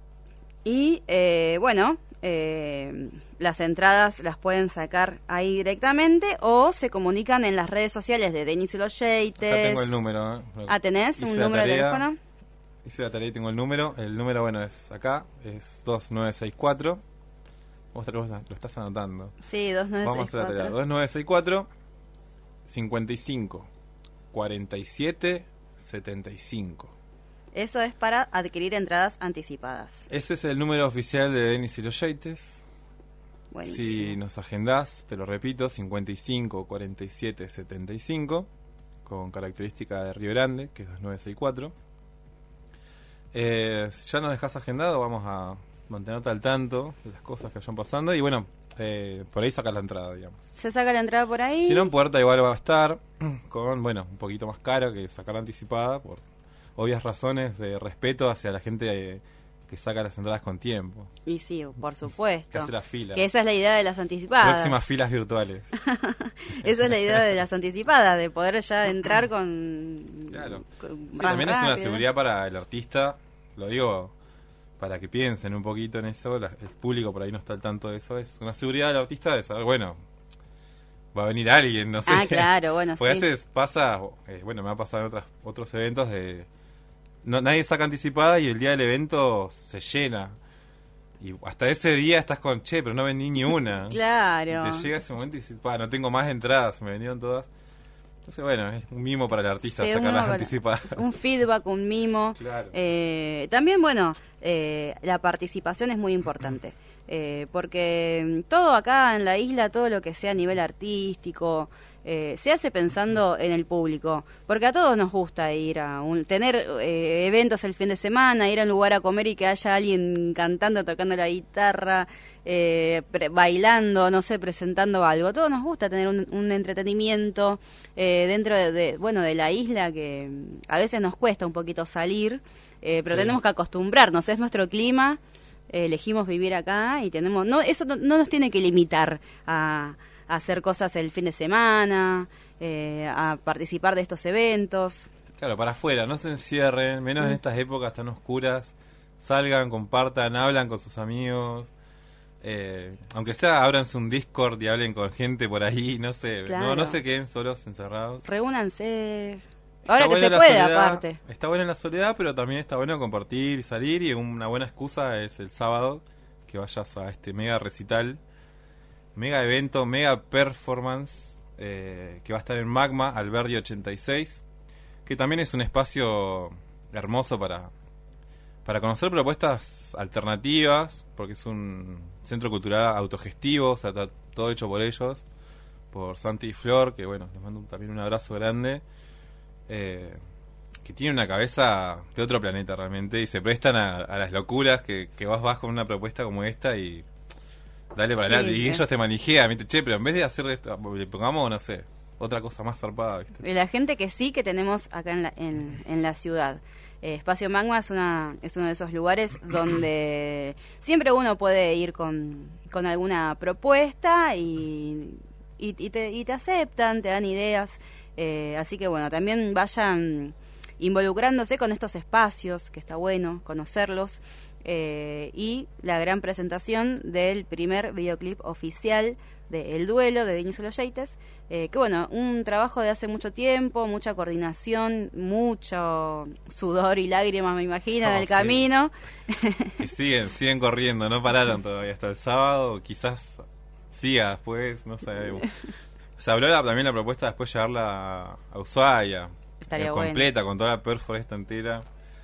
Y eh, bueno, eh, las entradas las pueden sacar ahí directamente o se comunican en las redes sociales de Denis y los Yeites. Acá tengo el número. ¿eh? Ah, ¿tenés Hice un la número de tarea. teléfono? Hice la tarea y tengo el número. El número, bueno, es acá, es dos nueve seis cuatro. Vos te lo lo estás anotando. Sí, dos nueve Vamos a seis hacer la tarea. cuatro. dos nueve seis cuatro, cincuenta y cinco, cuarenta y siete, setenta y cinco. Eso es para adquirir entradas anticipadas. Ese es el número oficial de Denis y los Yeites. Buenísimo. Si nos agendás, te lo repito, cincuenta y cinco, cuarenta y siete, setenta y cinco, con característica de Río Grande, que es dos nueve seis cuatro. Eh, si ya nos dejás agendado, vamos a mantenerte al tanto de las cosas que vayan pasando. Y bueno, eh, por ahí sacas la entrada, digamos. Se saca la entrada por ahí. Si no, en puerta igual va a estar con, bueno, un poquito más caro que sacar anticipada, por obvias razones de respeto hacia la gente eh, que saca las entradas con tiempo. Y sí, por supuesto. Que hace la fila. Que esa es la idea de las anticipadas. Próximas filas virtuales. Esa es la idea de las anticipadas, de poder ya entrar con... Claro. con Sí, más también es una rápido. seguridad para el artista, lo digo para que piensen un poquito en eso, la- el público por ahí no está al tanto de eso, es una seguridad del artista de saber, bueno, va a venir alguien, no sé. Ah, claro, bueno, Porque sí. a veces pasa, eh, bueno, me ha pasado en otras, otros eventos de... No, nadie saca anticipada y el día del evento se llena. Y hasta ese día estás con, che, pero no vendí ni una. Claro. Y te llega ese momento y dices, pa, no tengo más entradas, me vendieron todas. Entonces, bueno, es un mimo para el artista Sí, sacar uno las para- anticipadas. Un feedback, un mimo. Claro. Eh, también, bueno, eh, la participación es muy importante. Eh, porque todo acá en la isla, todo lo que sea a nivel artístico, eh, se hace pensando en el público, porque a todos nos gusta ir a un, tener eh, eventos el fin de semana, ir a un lugar a comer y que haya alguien cantando, tocando la guitarra, eh, pre- bailando, no sé, presentando algo. A todos nos gusta tener un, un entretenimiento eh, dentro de, de, bueno, de la isla, que a veces nos cuesta un poquito salir, eh, pero Sí. tenemos que acostumbrarnos, es nuestro clima, eh, elegimos vivir acá y tenemos, no, eso no, no nos tiene que limitar a a hacer cosas el fin de semana, eh, a participar de estos eventos. Claro, para afuera, no se encierren, menos en estas épocas tan oscuras. Salgan, compartan, hablan con sus amigos. Eh, aunque sea, ábranse un Discord y hablen con gente por ahí, no sé. Claro. No, no se queden solos, encerrados. Reúnanse. Está Ahora que bueno se la puede, soledad, aparte. Está bueno en la soledad, pero también está bueno compartir y salir. Y una buena excusa es el sábado, que vayas a este mega recital. Mega evento, mega performance, eh, que va a estar en Magma, Alberdi ochenta y seis, que también es un espacio hermoso para, para conocer propuestas alternativas, porque es un centro cultural autogestivo, o sea, está todo hecho por ellos, por Santi y Flor, que bueno, les mando también un abrazo grande, eh, que tiene una cabeza de otro planeta realmente, y se prestan a, a las locuras, que, que vas, vas con una propuesta como esta y... Dale para Sí, adelante. Y sí. ellos te manejean, ¿viste? Che, pero en vez de hacer esto, le pongamos, no sé, otra cosa más zarpada, ¿viste? De la gente que sí que tenemos acá en la, en, en la ciudad. Eh, Espacio Magma es una es uno de esos lugares donde siempre uno puede ir con, con alguna propuesta y, y, y, te, y te aceptan, te dan ideas. Eh, así que bueno, también vayan involucrándose con estos espacios, que está bueno conocerlos. Eh, y la gran presentación del primer videoclip oficial de El Duelo de Denis y los Yeites, eh, que bueno, un trabajo de hace mucho tiempo, mucha coordinación, mucho sudor y lágrimas, me imagino, Oh, en el sí. camino. Que siguen, siguen corriendo, no pararon todavía hasta el sábado, quizás siga después, no sabemos. Se habló la- también la propuesta de después llevarla a Ushuaia, Estaría eh, bueno. completa, con toda la perforesta entera,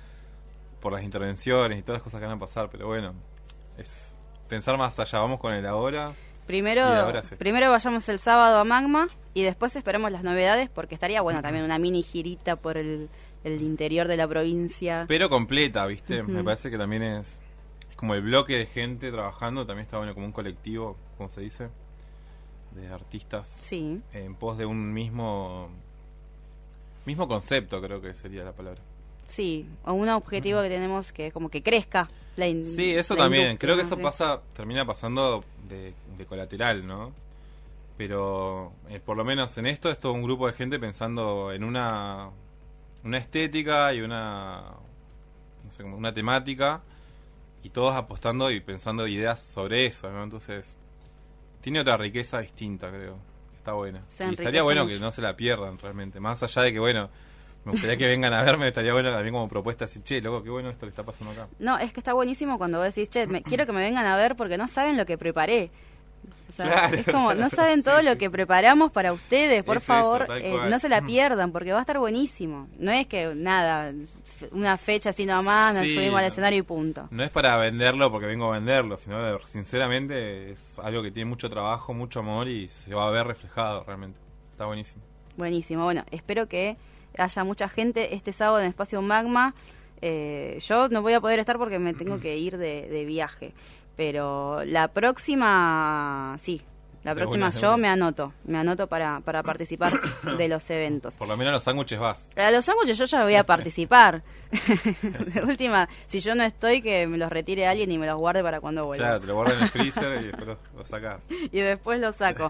por las intervenciones y todas las cosas que van a pasar, pero bueno, es pensar más allá, vamos con el ahora. Primero, Y ahora sí. primero vayamos el sábado a Magma y después esperamos las novedades, porque estaría bueno también una mini girita por el, el interior de la provincia. Pero completa, ¿viste? Ujú. Me parece que también es, es como el bloque de gente trabajando, también está bueno como un colectivo, como se dice, de artistas Sí, en pos de un mismo mismo concepto, creo que sería la palabra. sí, o un objetivo que tenemos que es como que crezca la in- Sí, eso la también, industria, creo que ¿no? eso Sí. pasa, termina pasando de, de colateral, ¿no? Pero eh, por lo menos en esto es todo un grupo de gente pensando en una una estética y una no sé, como una temática, y todos apostando y pensando ideas sobre eso, ¿no? Entonces tiene otra riqueza distinta, creo. Está buena. Se Y enriquece estaría bueno mucho. que no se la pierdan realmente. Más allá de que, bueno, me gustaría que vengan a verme, estaría bueno también como propuesta así, che, loco, qué bueno esto que está pasando acá. No, es que está buenísimo cuando vos decís, che, me- quiero que me vengan a ver porque no saben lo que preparé. O sea, Claro, es como, no claro, saben sí, todo sí, lo sí. que preparamos para ustedes, por Es eso, favor, tal eh, cual. no se la pierdan porque va a estar buenísimo. No es que nada, f- una fecha así nomás, nos Sí, subimos al no. escenario y punto. No es para venderlo porque vengo a venderlo, sino de- sinceramente es algo que tiene mucho trabajo, mucho amor y se va a ver reflejado realmente. Está buenísimo. Buenísimo, bueno, espero que haya mucha gente este sábado en Espacio Magma. Eh, yo no voy a poder estar porque me tengo que ir de, de viaje, pero la próxima, sí, la De próxima una, de yo una. me anoto, me anoto para, para participar de los eventos. Por lo menos los sándwiches vas. A los sándwiches yo ya voy a participar. De última, si yo no estoy, que me los retire alguien y me los guarde para cuando vuelva. Ya, te lo guardas en el freezer y después lo, lo sacás. Y después lo saco.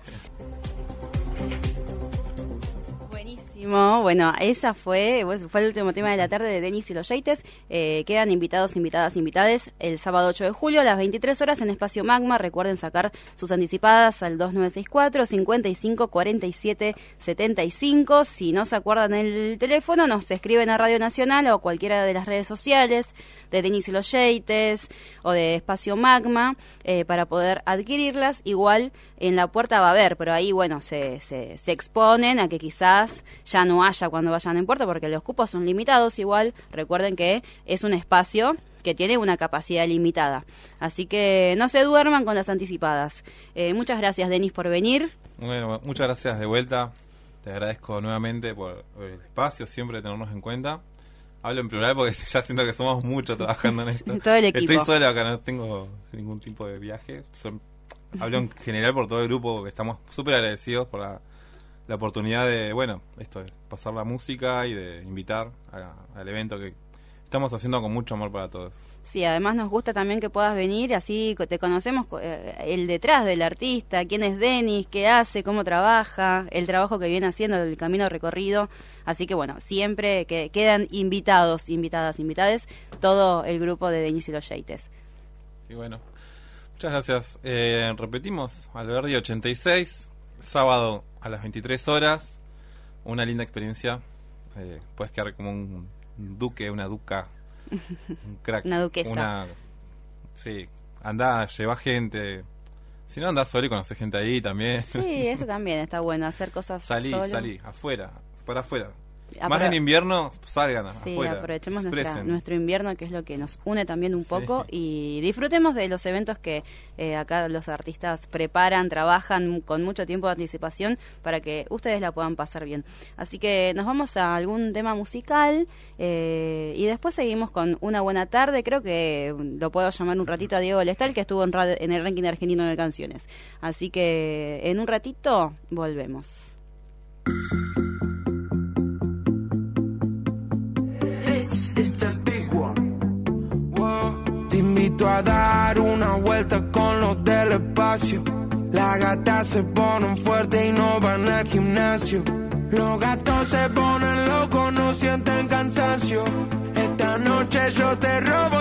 Buenísimo. Bueno, esa fue pues, fue el último tema de la tarde de Denis y los Yeites. Eh, quedan invitados, invitadas, invitades el sábado ocho de julio a las veintitrés horas en Espacio Magma. Recuerden sacar sus anticipadas al dos nueve seis cuatro, cincuenta y cinco, cuarenta y siete, setenta y cinco. Si no se acuerdan el teléfono, nos escriben a Radio Nacional o a cualquiera de las redes sociales de Denis y los Yeites o de Espacio Magma eh, para poder adquirirlas. Igual en la puerta va a haber, pero ahí, bueno, se, se, se exponen a que quizás ya no haya cuando vayan en puerta porque los cupos son limitados. Igual recuerden que es un espacio que tiene una capacidad limitada, así que no se duerman con las anticipadas. Eh, muchas gracias, Denis, por venir. Bueno, muchas gracias de vuelta. te agradezco nuevamente por el espacio, siempre tenernos en cuenta. Hablo en plural porque ya siento que somos muchos trabajando en esto. Todo el equipo. Estoy solo acá, no tengo ningún tipo de viaje. Son, hablo en general por todo el grupo, que estamos súper agradecidos por la, la oportunidad de, bueno, esto de pasar la música y de invitar a, al evento que estamos haciendo con mucho amor para todos. Sí, además nos gusta también que puedas venir, así te conocemos eh, el detrás del artista, quién es Denis, qué hace, cómo trabaja, el trabajo que viene haciendo, el camino recorrido. Así que bueno, siempre que quedan invitados, invitadas, invitades, todo el grupo de Denis y los Yeites. Y bueno, muchas gracias. Eh, repetimos, Alberdi ochenta y seis, sábado a las veintitrés horas, una linda experiencia. Eh, puedes quedar como un duque, una duca. Un crack, una duquesa. Una, sí, andá, lleva gente. Si no, andás solo y conocés gente ahí también. Sí, eso también está bueno, hacer cosas salí, solo. Salí, afuera, para afuera. Apro- Más en invierno, salgan sí, afuera. Aprovechemos nuestra, nuestro invierno, que es lo que nos une también un poco, sí. Y disfrutemos de los eventos que eh, acá los artistas preparan, trabajan con mucho tiempo de anticipación para que ustedes la puedan pasar bien. Así que nos vamos a algún tema musical eh, y después seguimos con Una Buena Tarde. Creo que lo puedo llamar un ratito a Diego Lestal, que estuvo en, radio, en el ranking argentino de canciones. Así que en un ratito volvemos. Te invito a dar una vuelta con los del espacio. Las gatas se ponen fuertes y no van al gimnasio. Los gatos se ponen locos, no sienten cansancio. Esta noche yo te robo